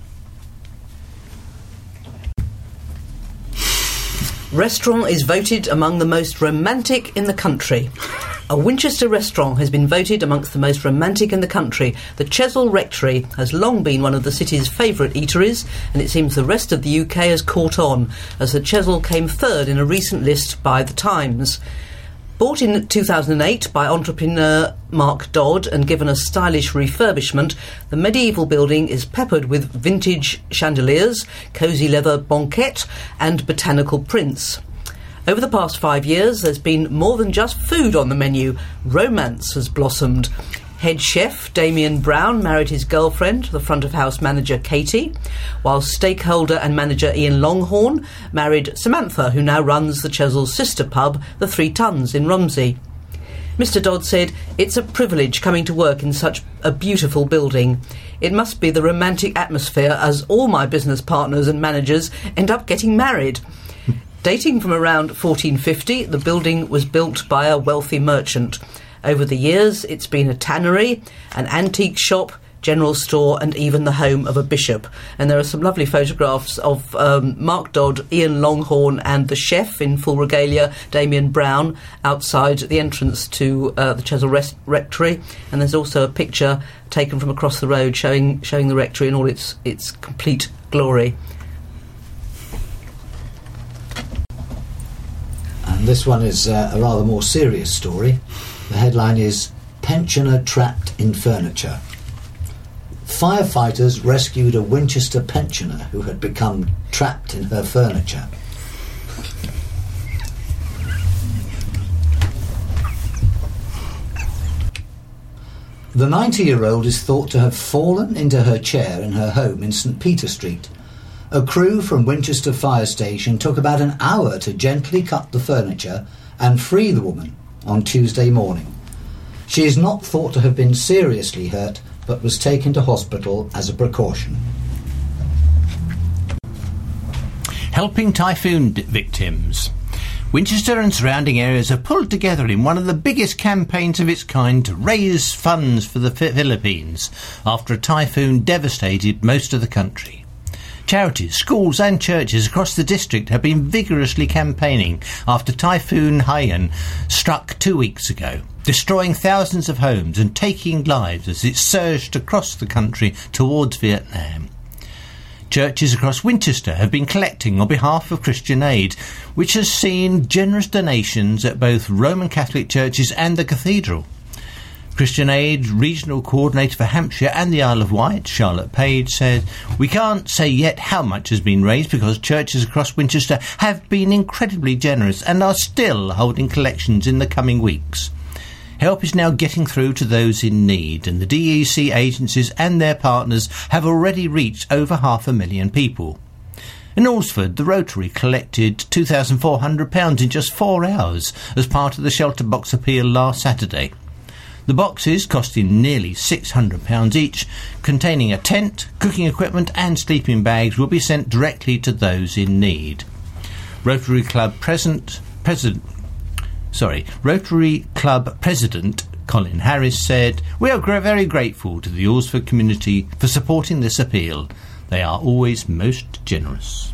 Restaurant is voted among the most romantic in the country. A Winchester restaurant has been voted amongst the most romantic in the country. The Chesil Rectory has long been one of the city's favourite eateries, and it seems the rest of the UK has caught on, as the Chesil came third in a recent list by The Times. Bought in 2008 by entrepreneur Mark Dodd and given a stylish refurbishment, the medieval building is peppered with vintage chandeliers, cosy leather banquette and botanical prints. Over the past 5 years, there's been more than just food on the menu. Romance has blossomed. Head chef Damien Brown married his girlfriend, the front-of-house manager Katie, while stakeholder and manager Ian Longhorn married Samantha, who now runs the Chesil's sister pub, the 3 Tons in Romsey. Mr. Dodd said, "It's a privilege coming to work in such a beautiful building. It must be the romantic atmosphere, as all my business partners and managers end up getting married." Dating from around 1450, the building was built by a wealthy merchant. Over the years, it's been a tannery, an antique shop, general store and even the home of a bishop. And there are some lovely photographs of Mark Dodd, Ian Longhorn and the chef in full regalia, Damien Brown, outside the entrance to the Chesil Rectory. And there's also a picture taken from across the road showing the rectory in all its complete glory. And this one is a rather more serious story. The headline is Pensioner Trapped in Furniture. Firefighters rescued a Winchester pensioner who had become trapped in her furniture. The 90-year-old is thought to have fallen into her chair in her home in St Peter Street. A crew from Winchester Fire Station took about an hour to gently cut the furniture and free the woman on Tuesday morning. She is not thought to have been seriously hurt, but was taken to hospital as a precaution. Helping typhoon victims. Winchester and surrounding areas have pulled together in one of the biggest campaigns of its kind to raise funds for the Philippines after a typhoon devastated most of the country. Charities, schools and churches across the district have been vigorously campaigning after Typhoon Haiyan struck 2 weeks ago, destroying thousands of homes and taking lives as it surged across the country towards Vietnam. Churches across Winchester have been collecting on behalf of Christian Aid, which has seen generous donations at both Roman Catholic churches and the cathedral. Christian Aid Regional Coordinator for Hampshire and the Isle of Wight, Charlotte Page, said, "We can't say yet how much has been raised because churches across Winchester have been incredibly generous and are still holding collections in the coming weeks. Help is now getting through to those in need, and the DEC agencies and their partners have already reached over 500,000 people. In Alresford, the Rotary collected £2,400 in just 4 hours as part of the Shelter Box appeal last Saturday. The boxes, costing nearly £600 each, containing a tent, cooking equipment and sleeping bags, will be sent directly to those in need. Rotary Club President Colin Harris said, "We are very grateful to the Alresford community for supporting this appeal. They are always most generous."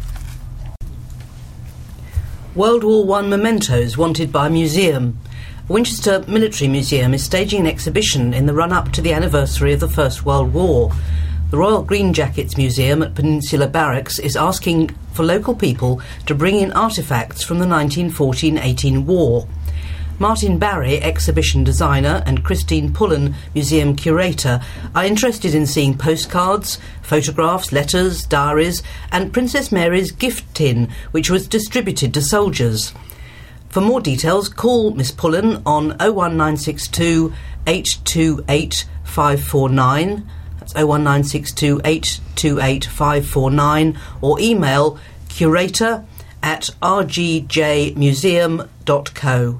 World War I mementos wanted by a museum. Winchester Military Museum is staging an exhibition in the run-up to the anniversary of the First World War. The Royal Green Jackets Museum at Peninsula Barracks is asking for local people to bring in artefacts from the 1914-18 war. Martin Barry, exhibition designer, and Christine Pullen, museum curator, are interested in seeing postcards, photographs, letters, diaries, and Princess Mary's gift tin, which was distributed to soldiers. For more details, call Miss Pullen on 01962 828 549. That's 01962 828 549, or email curator@rgjmuseum.co.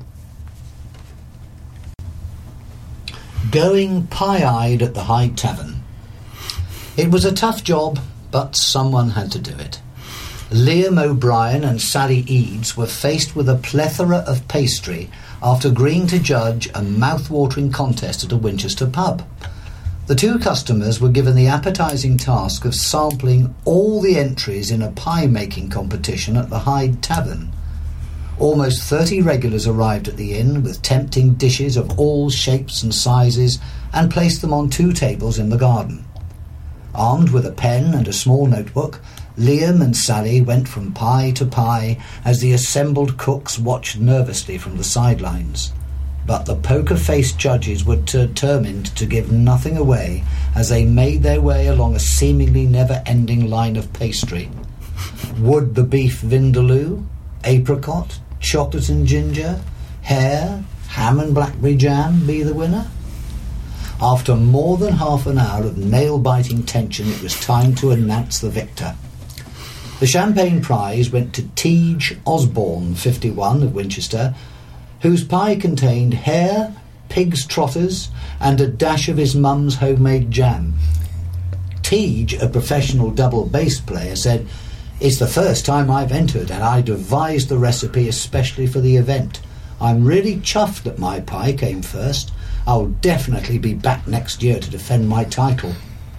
Going pie-eyed at the Hyde Tavern. It was a tough job, but someone had to do it. Liam O'Brien and Sally Eads were faced with a plethora of pastry after agreeing to judge a mouth-watering contest at a Winchester pub. The two customers were given the appetising task of sampling all the entries in a pie-making competition at the Hyde Tavern. Almost 30 regulars arrived at the inn with tempting dishes of all shapes and sizes and placed them on 2 tables in the garden. Armed with a pen and a small notebook, Liam and Sally went from pie to pie as the assembled cooks watched nervously from the sidelines. But the poker-faced judges were determined to give nothing away as they made their way along a seemingly never-ending line of pastry. Would the beef vindaloo, apricot, chocolate and ginger, hare, ham and blackberry jam be the winner? After more than half an hour of nail-biting tension, it was time to announce the victor. The champagne prize went to Teege Osborne, 51, of Winchester, whose pie contained hare, pig's trotters, and a dash of his mum's homemade jam. Teege, a professional double bass player, said, "It's the first time I've entered, and I devised the recipe especially for the event. I'm really chuffed that my pie came first. I'll definitely be back next year to defend my title."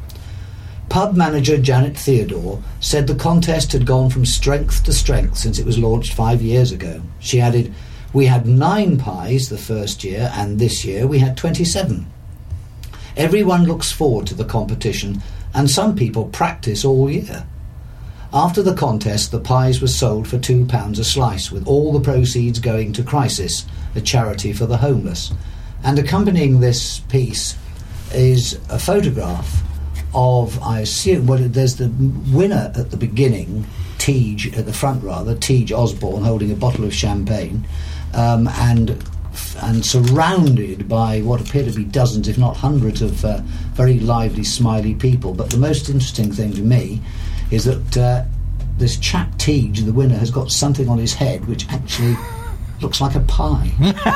Pub manager Janet Theodore said the contest had gone from strength to strength since it was launched 5 years ago. She added, "We had 9 pies the first year, and this year we had 27. Everyone looks forward to the competition, and some people practice all year." After the contest, the pies were sold for £2 a slice, with all the proceeds going to Crisis, a charity for the homeless. And accompanying this piece is a photograph of, I assume, well, there's the winner at the beginning, Teege, at the front rather, Teege Osborne holding a bottle of champagne, and surrounded by what appear to be dozens, if not hundreds, of very lively, smiley people. But the most interesting thing to me is that this chap Teege, the winner, has got something on his head which actually looks like a pie.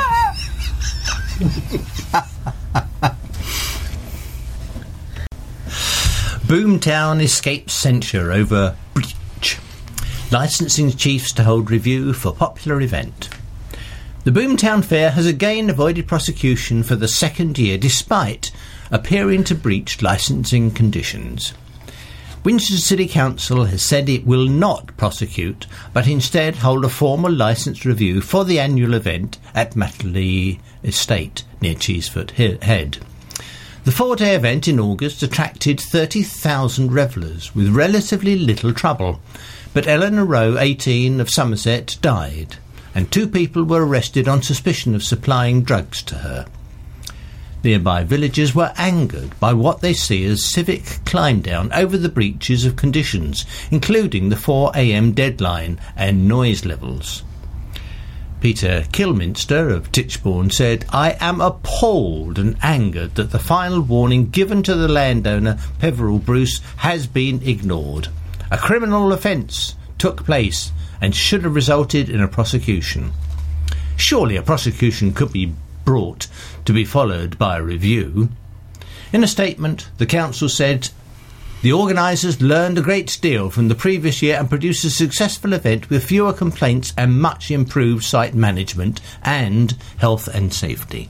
Boomtown escapes censure over breach. Licensing chiefs to hold review for popular event. The Boomtown Fair has again avoided prosecution for the second year despite appearing to breach licensing conditions. Winchester City Council has said it will not prosecute, but instead hold a formal licence review for the annual event at Matterley Estate near Cheesefoot Head. The 4-day event in August attracted 30,000 revellers with relatively little trouble, but Eleanor Rowe, 18, of Somerset, died, and 2 people were arrested on suspicion of supplying drugs to her. Nearby villagers were angered by what they see as civic climb-down over the breaches of conditions, including the 4 a.m. deadline and noise levels. Peter Kilminster of Titchbourne said, "I am appalled and angered that the final warning given to the landowner, Peveril Bruce, has been ignored. A criminal offence took place and should have resulted in a prosecution. Surely a prosecution could be brought to be followed by a review." In a statement, the council said, "The organisers learned a great deal from the previous year and produced a successful event with fewer complaints and much improved site management and health and safety."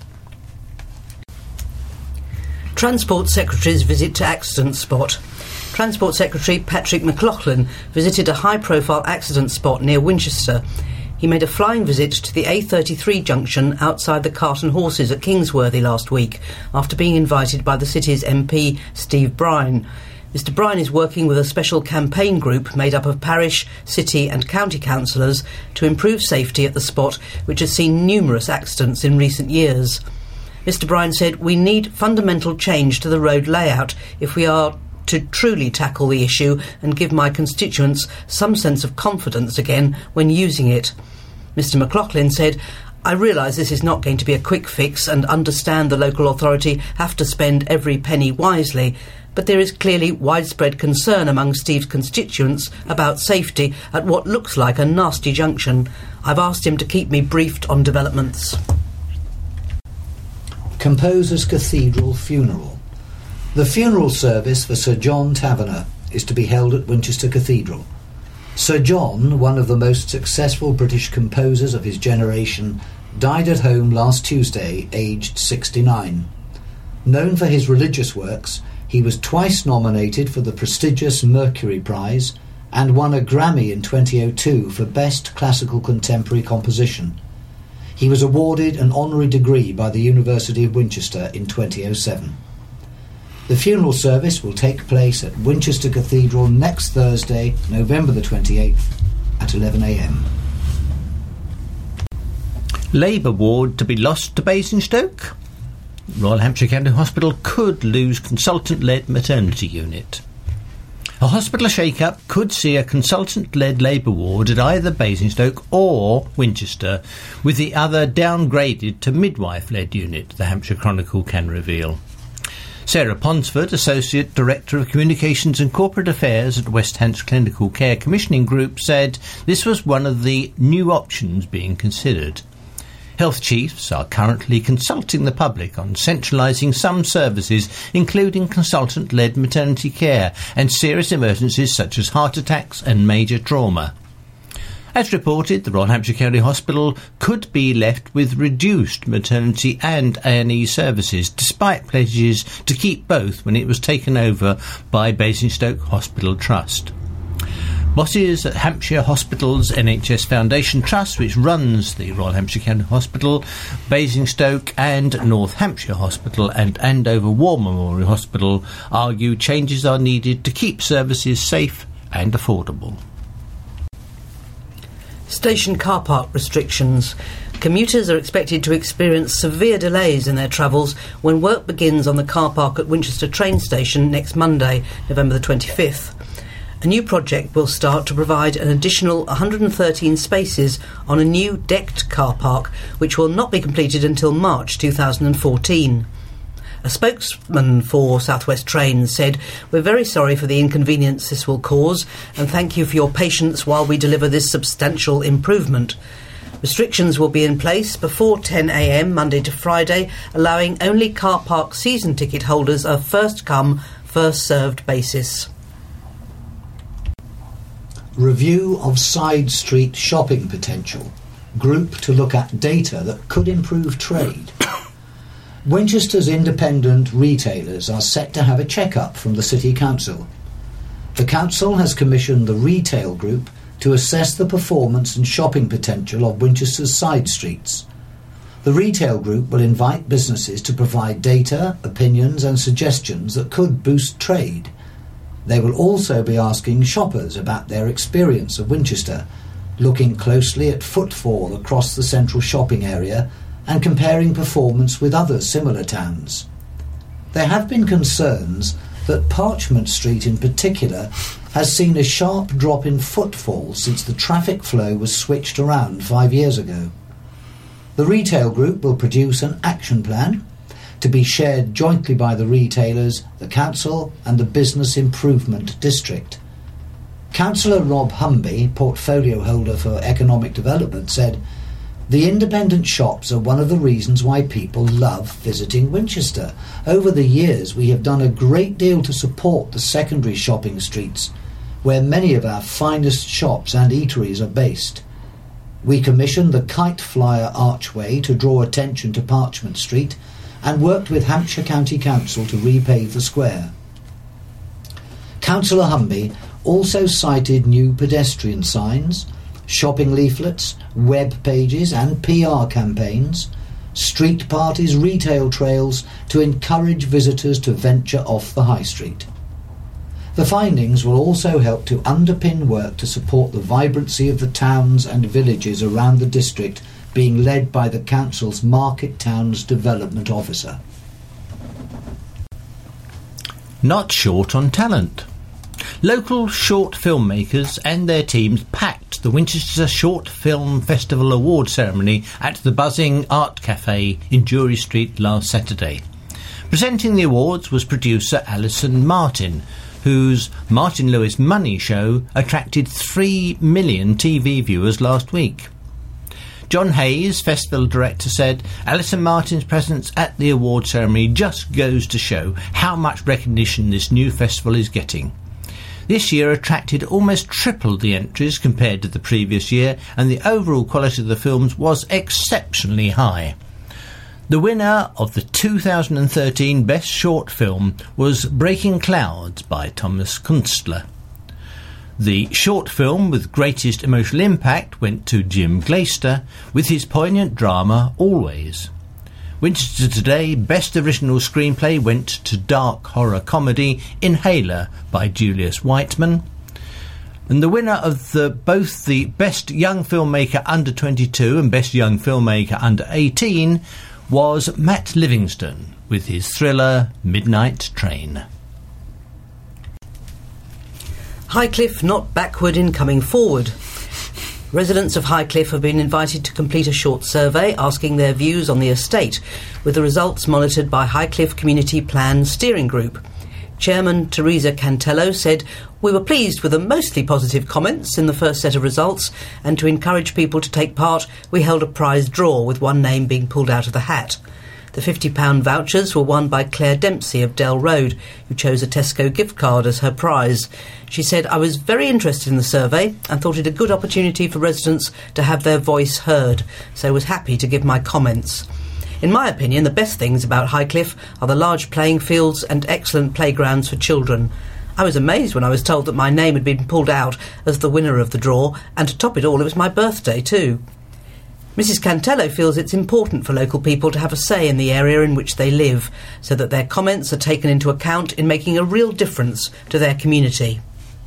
Transport Secretary's visit to accident spot. Transport Secretary Patrick McLaughlin visited a high-profile accident spot near Winchester. He made a flying visit to the A33 junction outside the Cart and Horses at Kingsworthy last week after being invited by the city's MP Steve Bryan. Mr Bryan is working with a special campaign group made up of parish, city and county councillors to improve safety at the spot, which has seen numerous accidents in recent years. Mr Bryan said, "We need fundamental change to the road layout if we are to truly tackle the issue and give my constituents some sense of confidence again when using it." Mr McLaughlin said, "I realise this is not going to be a quick fix and understand the local authority have to spend every penny wisely, but there is clearly widespread concern among Steve's constituents about safety at what looks like a nasty junction. I've asked him to keep me briefed on developments." Composers Cathedral funeral. The funeral service for Sir John Taverner is to be held at Winchester Cathedral. Sir John, one of the most successful British composers of his generation, died at home last Tuesday, aged 69. Known for his religious works, he was twice nominated for the prestigious Mercury Prize and won a Grammy in 2002 for Best Classical Contemporary Composition. He was awarded an honorary degree by the University of Winchester in 2007. The funeral service will take place at Winchester Cathedral next Thursday, November the 28th at 11 a.m. Labour ward to be lost to Basingstoke. Royal Hampshire County Hospital could lose consultant-led maternity unit. A hospital shake-up could see a consultant-led Labour ward at either Basingstoke or Winchester, with the other downgraded to midwife-led unit, the Hampshire Chronicle can reveal. Sarah Ponsford, Associate Director of Communications and Corporate Affairs at West Hants Clinical Care Commissioning Group, said this was one of the new options being considered. Health chiefs are currently consulting the public on centralising some services, including consultant-led maternity care and serious emergencies such as heart attacks and major trauma. As reported, the Royal Hampshire County Hospital could be left with reduced maternity and A&E services, despite pledges to keep both when it was taken over by Basingstoke Hospital Trust. Bosses at Hampshire Hospitals NHS Foundation Trust, which runs the Royal Hampshire County Hospital, Basingstoke and North Hampshire Hospital and Andover War Memorial Hospital, argue changes are needed to keep services safe and affordable. Station car park restrictions. Commuters are expected to experience severe delays in their travels when work begins on the car park at Winchester train station next Monday, November the 25th. A new project will start to provide an additional 113 spaces on a new decked car park, which will not be completed until March 2014. A spokesman for South West Trains said, "We're very sorry for the inconvenience this will cause and thank you for your patience while we deliver this substantial improvement. Restrictions will be in place before 10 a.m. Monday to Friday, allowing only car park season ticket holders a first-come, first-served basis." Review of side street shopping potential. Group to look at data that could improve trade. Winchester's independent retailers are set to have a check-up from the City Council. The Council has commissioned the Retail Group to assess the performance and shopping potential of Winchester's side streets. The Retail Group will invite businesses to provide data, opinions and suggestions that could boost trade. They will also be asking shoppers about their experience of Winchester, looking closely at footfall across the central shopping area and comparing performance with other similar towns. There have been concerns that Parchment Street in particular has seen a sharp drop in footfall since the traffic flow was switched around 5 years ago. The Retail Group will produce an action plan to be shared jointly by the retailers, the Council and the Business Improvement District. Councillor Rob Humby, portfolio holder for economic development, said, "The independent shops are one of the reasons why people love visiting Winchester. Over the years we have done a great deal to support the secondary shopping streets, where many of our finest shops and eateries are based. We commissioned the Kite Flyer Archway to draw attention to Parchment Street and worked with Hampshire County Council to repave the square." Councillor Humby also cited new pedestrian signs, shopping leaflets, web pages and PR campaigns, street parties, retail trails to encourage visitors to venture off the high street. The findings will also help to underpin work to support the vibrancy of the towns and villages around the district, being led by the Council's Market Towns Development Officer. Not short on talent. Local short filmmakers and their teams packed the Winchester Short Film Festival award ceremony at the buzzing Art Cafe in Jury Street last Saturday. Presenting the awards was producer Alison Martin, whose Martin Lewis Money Show attracted 3 million TV viewers last week. John Hayes, festival director, said Alison Martin's presence at the award ceremony just goes to show how much recognition this new festival is getting. This year attracted almost triple the entries compared to the previous year, and the overall quality of the films was exceptionally high. The winner of the 2013 Best Short Film was Breaking Clouds by Thomas Kunstler. The short film with greatest emotional impact went to Jim Glaister with his poignant drama Always. Winchester Today Best Original Screenplay went to dark horror comedy Inhaler by Julius Whiteman. And the winner of both the Best Young Filmmaker Under 22 and Best Young Filmmaker Under 18 was Matt Livingston with his thriller Midnight Train. Highcliffe not backward in coming forward. Residents of Highcliffe have been invited to complete a short survey asking their views on the estate, with the results monitored by Highcliffe Community Plan Steering Group. Chairman Teresa Cantello said, "We were pleased with the mostly positive comments in the first set of results, and to encourage people to take part, we held a prize draw with one name being pulled out of the hat. The £50 vouchers were won by Claire Dempsey of Dell Road, who chose a Tesco gift card as her prize. She said, "I was very interested in the survey and thought it a good opportunity for residents to have their voice heard, so was happy to give my comments. In my opinion, the best things about Highcliffe are the large playing fields and excellent playgrounds for children. I was amazed when I was told that my name had been pulled out as the winner of the draw, and to top it all, it was my birthday too." Mrs Cantello feels it's important for local people to have a say in the area in which they live, so that their comments are taken into account in making a real difference to their community.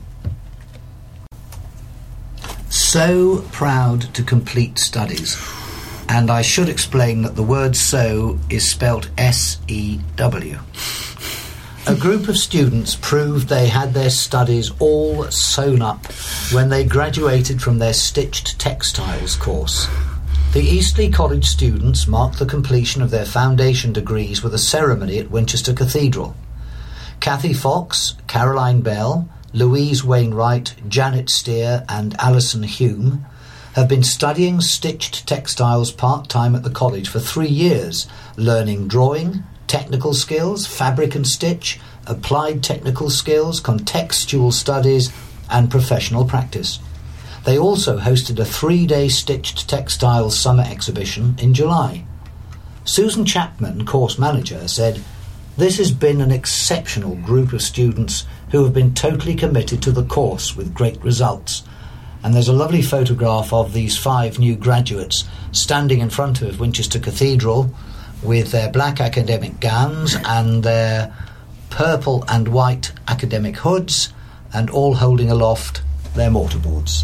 So proud to complete studies. And I should explain that the word "so" is spelt S-E-W. A group of students proved they had their studies all sewn up when they graduated from their stitched textiles course. The Eastleigh College students marked the completion of their foundation degrees with a ceremony at Winchester Cathedral. Kathy Fox, Caroline Bell, Louise Wainwright, Janet Steer and Alison Hume have been studying stitched textiles part-time at the college for 3 years, learning drawing, technical skills, fabric and stitch, applied technical skills, contextual studies and professional practice. They also hosted a 3-day stitched textiles summer exhibition in July. Susan Chapman, course manager, said, "This has been an exceptional group of students who have been totally committed to the course with great results." And there's a lovely photograph of these 5 new graduates standing in front of Winchester Cathedral with their black academic gowns and their purple and white academic hoods, and all holding aloft their mortarboards.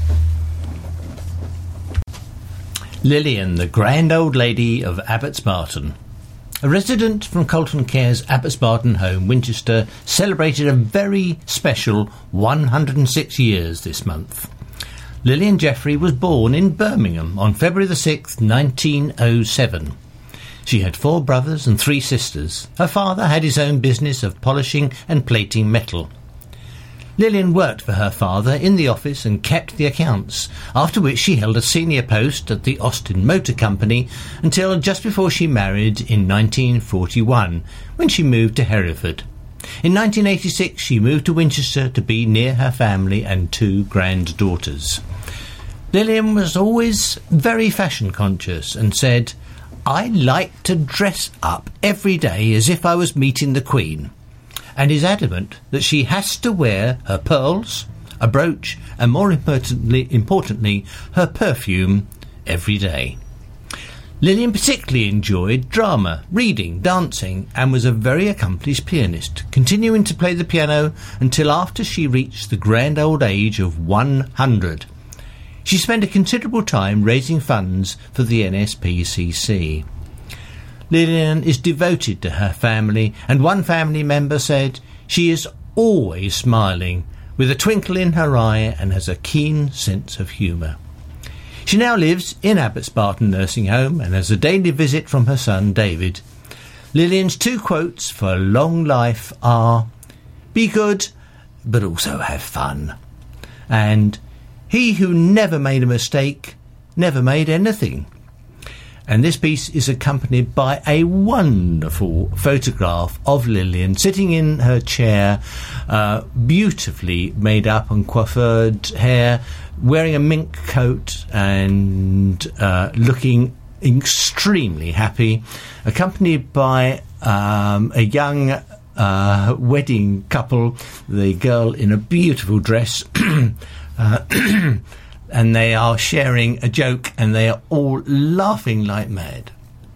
Lillian, the grand old lady of Abbots Barton. A resident from Colton Care's Abbots Barton home, Winchester, celebrated a very special 106 years this month. Lillian Jeffrey was born in Birmingham on February the 6th, 1907. She had 4 brothers and 3 sisters. Her father had his own business of polishing and plating metal. Lillian worked for her father in the office and kept the accounts, after which she held a senior post at the Austin Motor Company until just before she married in 1941, when she moved to Hereford. In 1986 she moved to Winchester to be near her family and 2 granddaughters. Lillian was always very fashion conscious and said, "I like to dress up every day as if I was meeting the Queen," and is adamant that she has to wear her pearls, a brooch, and more importantly, her perfume every day. Lillian particularly enjoyed drama, reading, dancing, and was a very accomplished pianist, continuing to play the piano until after she reached the grand old age of 100. She spent a considerable time raising funds for the NSPCC. Lillian is devoted to her family, and one family member said, "She is always smiling, with a twinkle in her eye, and has a keen sense of humour. She now lives in Abbots Barton Nursing Home and has a daily visit from her son David. Lillian's 2 quotes for long life are, "Be good, but also have fun," and "He who never made a mistake never made anything." And this piece is accompanied by a wonderful photograph of Lillian sitting in her chair, beautifully made up and coiffured hair, wearing a mink coat and looking extremely happy, accompanied by a young wedding couple, the girl in a beautiful dress, and they are sharing a joke, and they are all laughing like mad.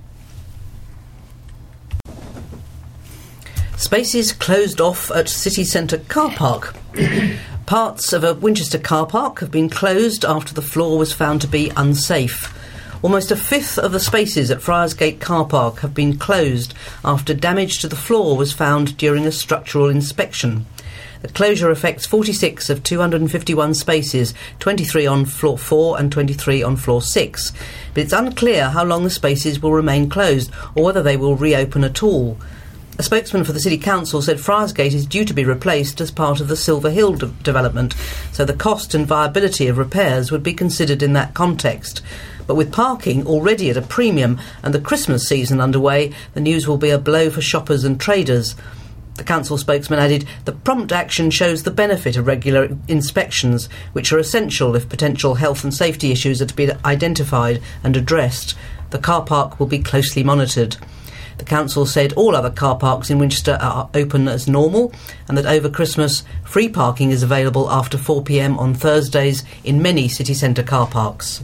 Spaces closed off at city centre car park. Parts of a Winchester car park have been closed after the floor was found to be unsafe. Almost a fifth of the spaces at Friarsgate car park have been closed after damage to the floor was found during a structural inspection. The closure affects 46 of 251 spaces, 23 on floor 4 and 23 on floor 6. But it's unclear how long the spaces will remain closed or whether they will reopen at all. A spokesman for the City Council said Friarsgate is due to be replaced as part of the Silver Hill development, so the cost and viability of repairs would be considered in that context. But with parking already at a premium and the Christmas season underway, the news will be a blow for shoppers and traders. The council spokesman added, "The prompt action shows the benefit of regular inspections, which are essential if potential health and safety issues are to be identified and addressed. The car park will be closely monitored." The council said all other car parks in Winchester are open as normal, and that over Christmas, free parking is available after 4 p.m. on Thursdays in many city centre car parks.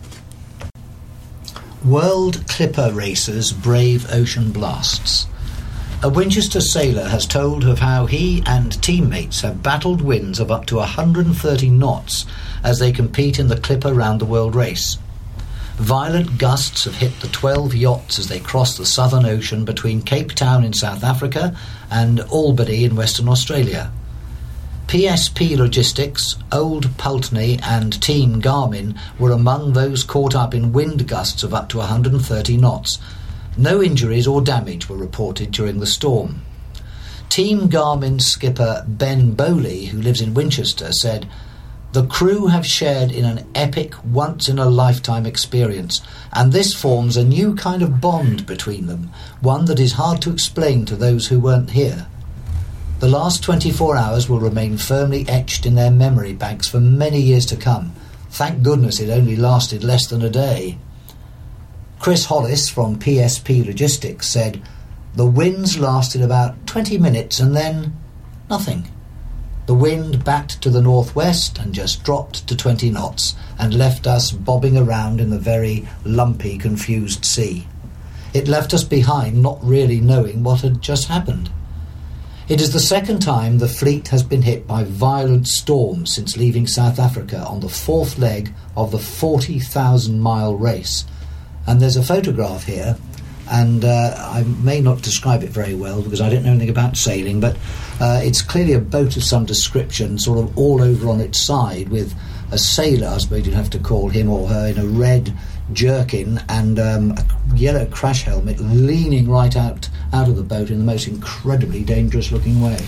World Clipper racers brave ocean blasts. A Winchester sailor has told of how he and teammates have battled winds of up to 130 knots as they compete in the Clipper Round the World race. Violent gusts have hit the 12 yachts as they cross the Southern Ocean between Cape Town in South Africa and Albany in Western Australia. PSP Logistics, Old Pulteney and Team Garmin were among those caught up in wind gusts of up to 130 knots. No injuries or damage were reported during the storm. Team Garmin skipper Ben Bowley, who lives in Winchester, said, "The crew have shared in an epic, once-in-a-lifetime experience, and this forms a new kind of bond between them, one that is hard to explain to those who weren't here. The last 24 hours will remain firmly etched in their memory banks for many years to come. Thank goodness it only lasted less than a day." Chris Hollis from PSP Logistics said, "The winds lasted about 20 minutes and then nothing. The wind backed to the northwest and just dropped to 20 knots and left us bobbing around in the very lumpy, confused sea. It left us behind not really knowing what had just happened. It is the second time the fleet has been hit by violent storms since leaving South Africa on the 4th leg of the 40,000-mile race. And there's a photograph here, and I may not describe it very well because I don't know anything about sailing, but it's clearly a boat of some description, sort of all over on its side, with a sailor, I suppose you'd have to call him or her, in a red jerkin and a yellow crash helmet, leaning right out of the boat in the most incredibly dangerous-looking way.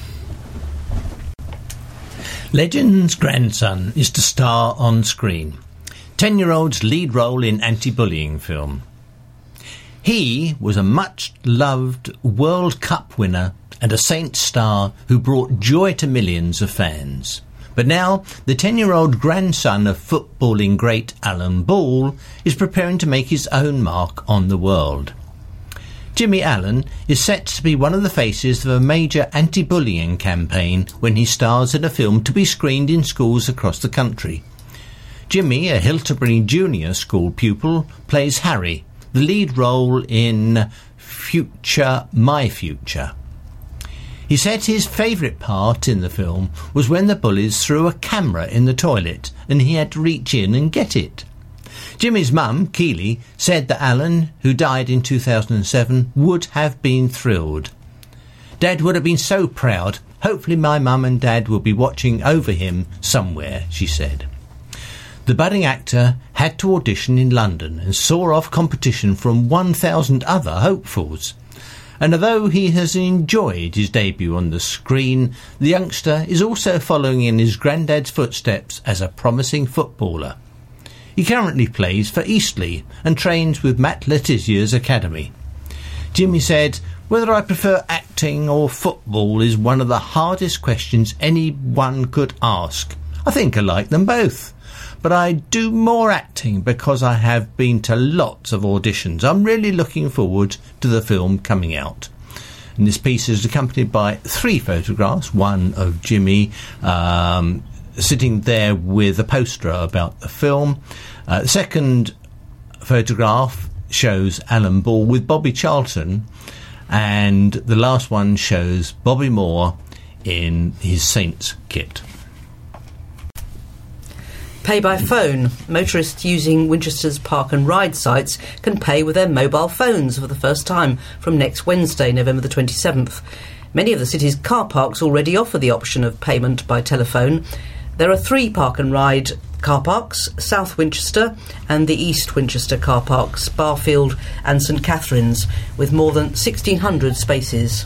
Legend's grandson is to star on screen. 10-year-old's lead role in anti-bullying film. He was a much-loved World Cup winner and a Saints star who brought joy to millions of fans. But now, the 10-year-old grandson of footballing great Alan Ball is preparing to make his own mark on the world. Jimmy Allen is set to be one of the faces of a major anti-bullying campaign when he stars in a film to be screened in schools across the country. Jimmy, a Hilterbury Junior School pupil, plays Harry, the lead role in Future, My Future. He said his favourite part in the film was when the bullies threw a camera in the toilet and he had to reach in and get it. Jimmy's mum, Keely, said that Alan, who died in 2007, would have been thrilled. Dad would have been so proud. Hopefully my mum and Dad will be watching over him somewhere, she said. The budding actor had to audition in London and saw off competition from 1,000 other hopefuls. And although he has enjoyed his debut on the screen, the youngster is also following in his granddad's footsteps as a promising footballer. He currently plays for Eastleigh and trains with Matt Letizier's academy. Jimmy said, "Whether I prefer acting or football is one of the hardest questions anyone could ask. I think I like them both. But I do more acting because I have been to lots of auditions. I'm really looking forward to the film coming out." And this piece is accompanied by 3 photographs, one of Jimmy sitting there with a poster about the film. The second photograph shows Alan Ball with Bobby Charlton, and the last one shows Bobby Moore in his Saints kit. Pay by phone. Motorists using Winchester's park and ride sites can pay with their mobile phones for the first time from next Wednesday, November the 27th. Many of the city's car parks already offer the option of payment by telephone. There are 3 park and ride car parks, South Winchester and the East Winchester car parks, Barfield and St Catherine's, with more than 1,600 spaces.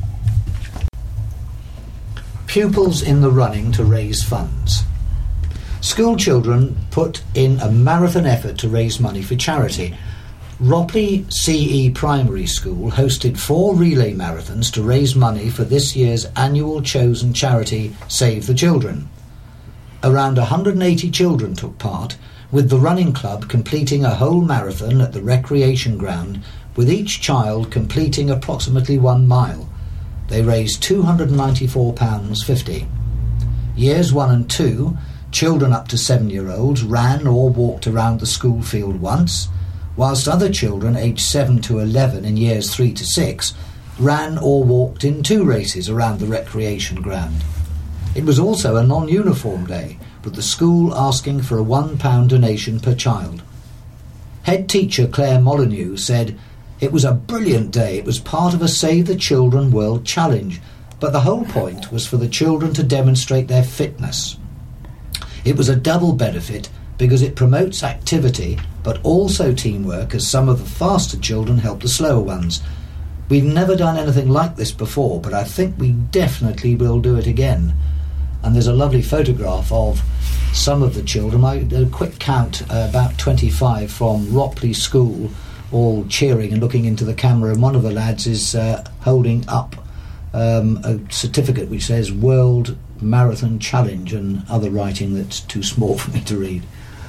Pupils in the running to raise funds. School children put in a marathon effort to raise money for charity. Ropley CE Primary School hosted 4 relay marathons to raise money for this year's annual chosen charity, Save the Children. Around 180 children took part, with the running club completing a whole marathon at the recreation ground, with each child completing approximately 1 mile. They raised £294.50. Years 1 and 2, children up to 7-year-olds ran or walked around the school field once, whilst other children aged 7 to 11 in years 3 to 6 ran or walked in 2 races around the recreation ground. It was also a non-uniform day, with the school asking for a £1 donation per child. Head teacher Claire Molyneux said, "It was a brilliant day. It was part of a Save the Children World Challenge, but the whole point was for the children to demonstrate their fitness. It was a double benefit because it promotes activity but also teamwork, as some of the faster children help the slower ones. We've never done anything like this before, but I think we definitely will do it again." And there's a lovely photograph of some of the children. I did a quick count, about 25 from Ropley School, all cheering and looking into the camera, and one of the lads is holding up a certificate which says World Marathon Challenge and other writing that's too small for me to read.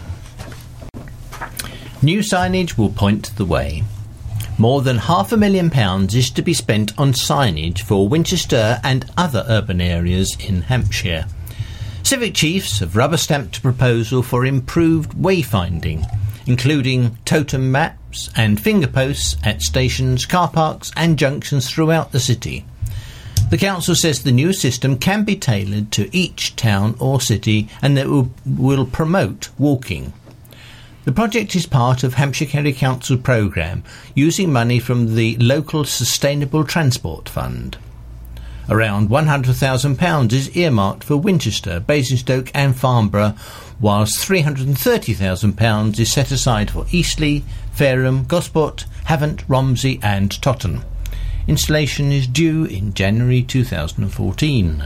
New signage will point the way. More than £500,000 is to be spent on signage for Winchester and other urban areas in Hampshire. Civic chiefs have rubber-stamped a proposal for improved wayfinding, including totem maps and finger posts at stations, car parks and junctions throughout the city. The council says the new system can be tailored to each town or city and that it will promote walking. The project is part of Hampshire County Council programme using money from the local Sustainable Transport Fund. Around £100,000 is earmarked for Winchester, Basingstoke and Farnborough, whilst £330,000 is set aside for Eastleigh, Fareham, Gosport, Havant, Romsey and Totton. Installation is due in January 2014.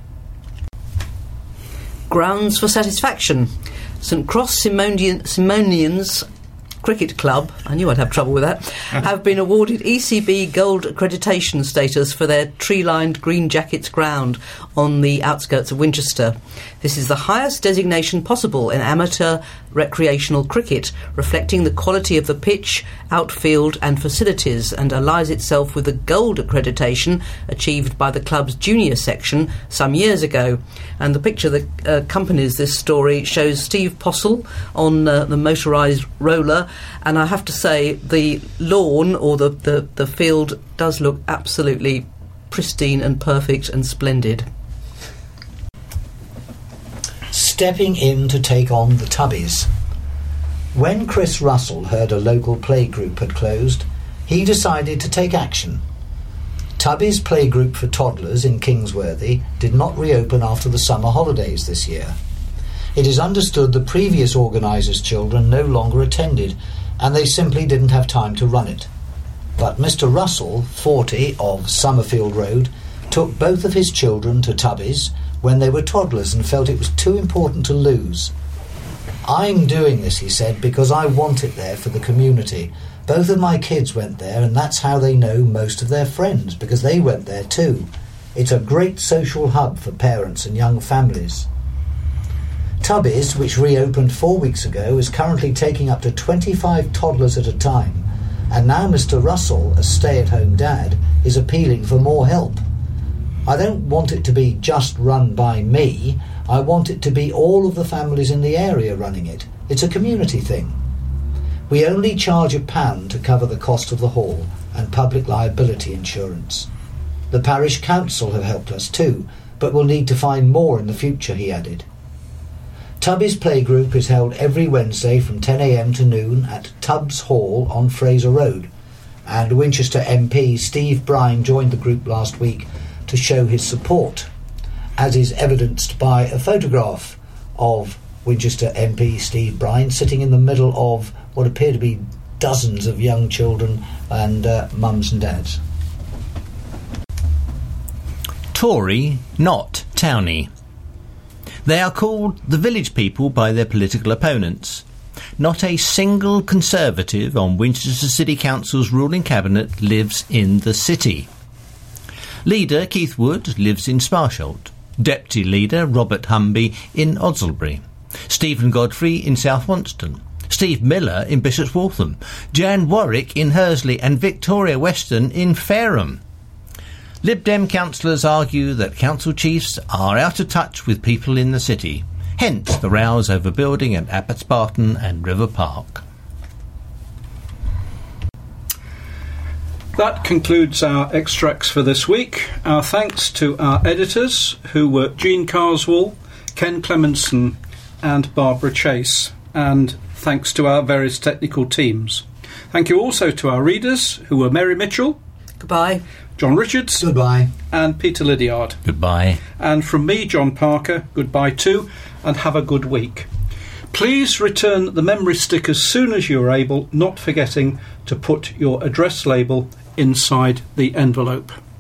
Grounds for satisfaction. St Cross Simonians Cricket Club, I knew I'd have trouble with that, have been awarded ECB Gold accreditation status for their tree-lined Green Jackets ground on the outskirts of Winchester. This is the highest designation possible in amateur recreational cricket, reflecting the quality of the pitch, outfield and facilities, and allies itself with the gold accreditation achieved by the club's junior section some years ago. And the picture that accompanies this story shows Steve Postle on the motorised roller, and I have to say the lawn or the field does look absolutely pristine and perfect and splendid. Stepping in to take on the Tubbies. When Chris Russell heard a local playgroup had closed, he decided to take action. Tubby's playgroup for toddlers in Kingsworthy did not reopen after the summer holidays this year. It is understood the previous organisers' children no longer attended, and they simply didn't have time to run it. But Mr. Russell, 40, of Summerfield Road, took both of his children to Tubby's when they were toddlers and felt it was too important to lose. "I'm doing this," he said, "because I want it there for the community. Both of my kids went there, and that's how they know most of their friends, because they went there too. It's a great social hub for parents and young families." Tubby's, which reopened 4 weeks ago, is currently taking up to 25 toddlers at a time, and now Mr. Russell, a stay-at-home dad, is appealing for more help. "I don't want it to be just run by me. I want it to be all of the families in the area running it. It's a community thing. We only charge £1 to cover the cost of the hall and public liability insurance. The parish council have helped us too, but we'll need to find more in the future," he added. Tubby's playgroup is held every Wednesday from 10 a.m. to noon at Tubbs Hall on Fraser Road, and Winchester MP Steve Brine joined the group last week to show his support, as is evidenced by a photograph of Winchester MP Steve Brine sitting in the middle of what appear to be dozens of young children and mums and dads. Tory, not townie. They are called the village people by their political opponents. Not a single Conservative on Winchester City Council's ruling cabinet lives in the city. Leader Keith Wood lives in Sparsholt. Deputy Leader Robert Humby in Odslesbury. Stephen Godfrey in South Wonston. Steve Miller in Bishop's Waltham. Jan Warwick in Hursley and Victoria Weston in Fareham. Lib Dem councillors argue that council chiefs are out of touch with people in the city, hence the rows over building at Abbots Barton and River Park. That concludes our extracts for this week. Our thanks to our editors, who were Jean Carswell, Ken Clemenson and Barbara Chase, and thanks to our various technical teams. Thank you also to our readers, who were Mary Mitchell. Goodbye. John Richards. Goodbye. And Peter Lydiard. Goodbye. And from me, John Parker, goodbye too, and have a good week. Please return the memory stick as soon as you are able, not forgetting to put your address label inside the envelope.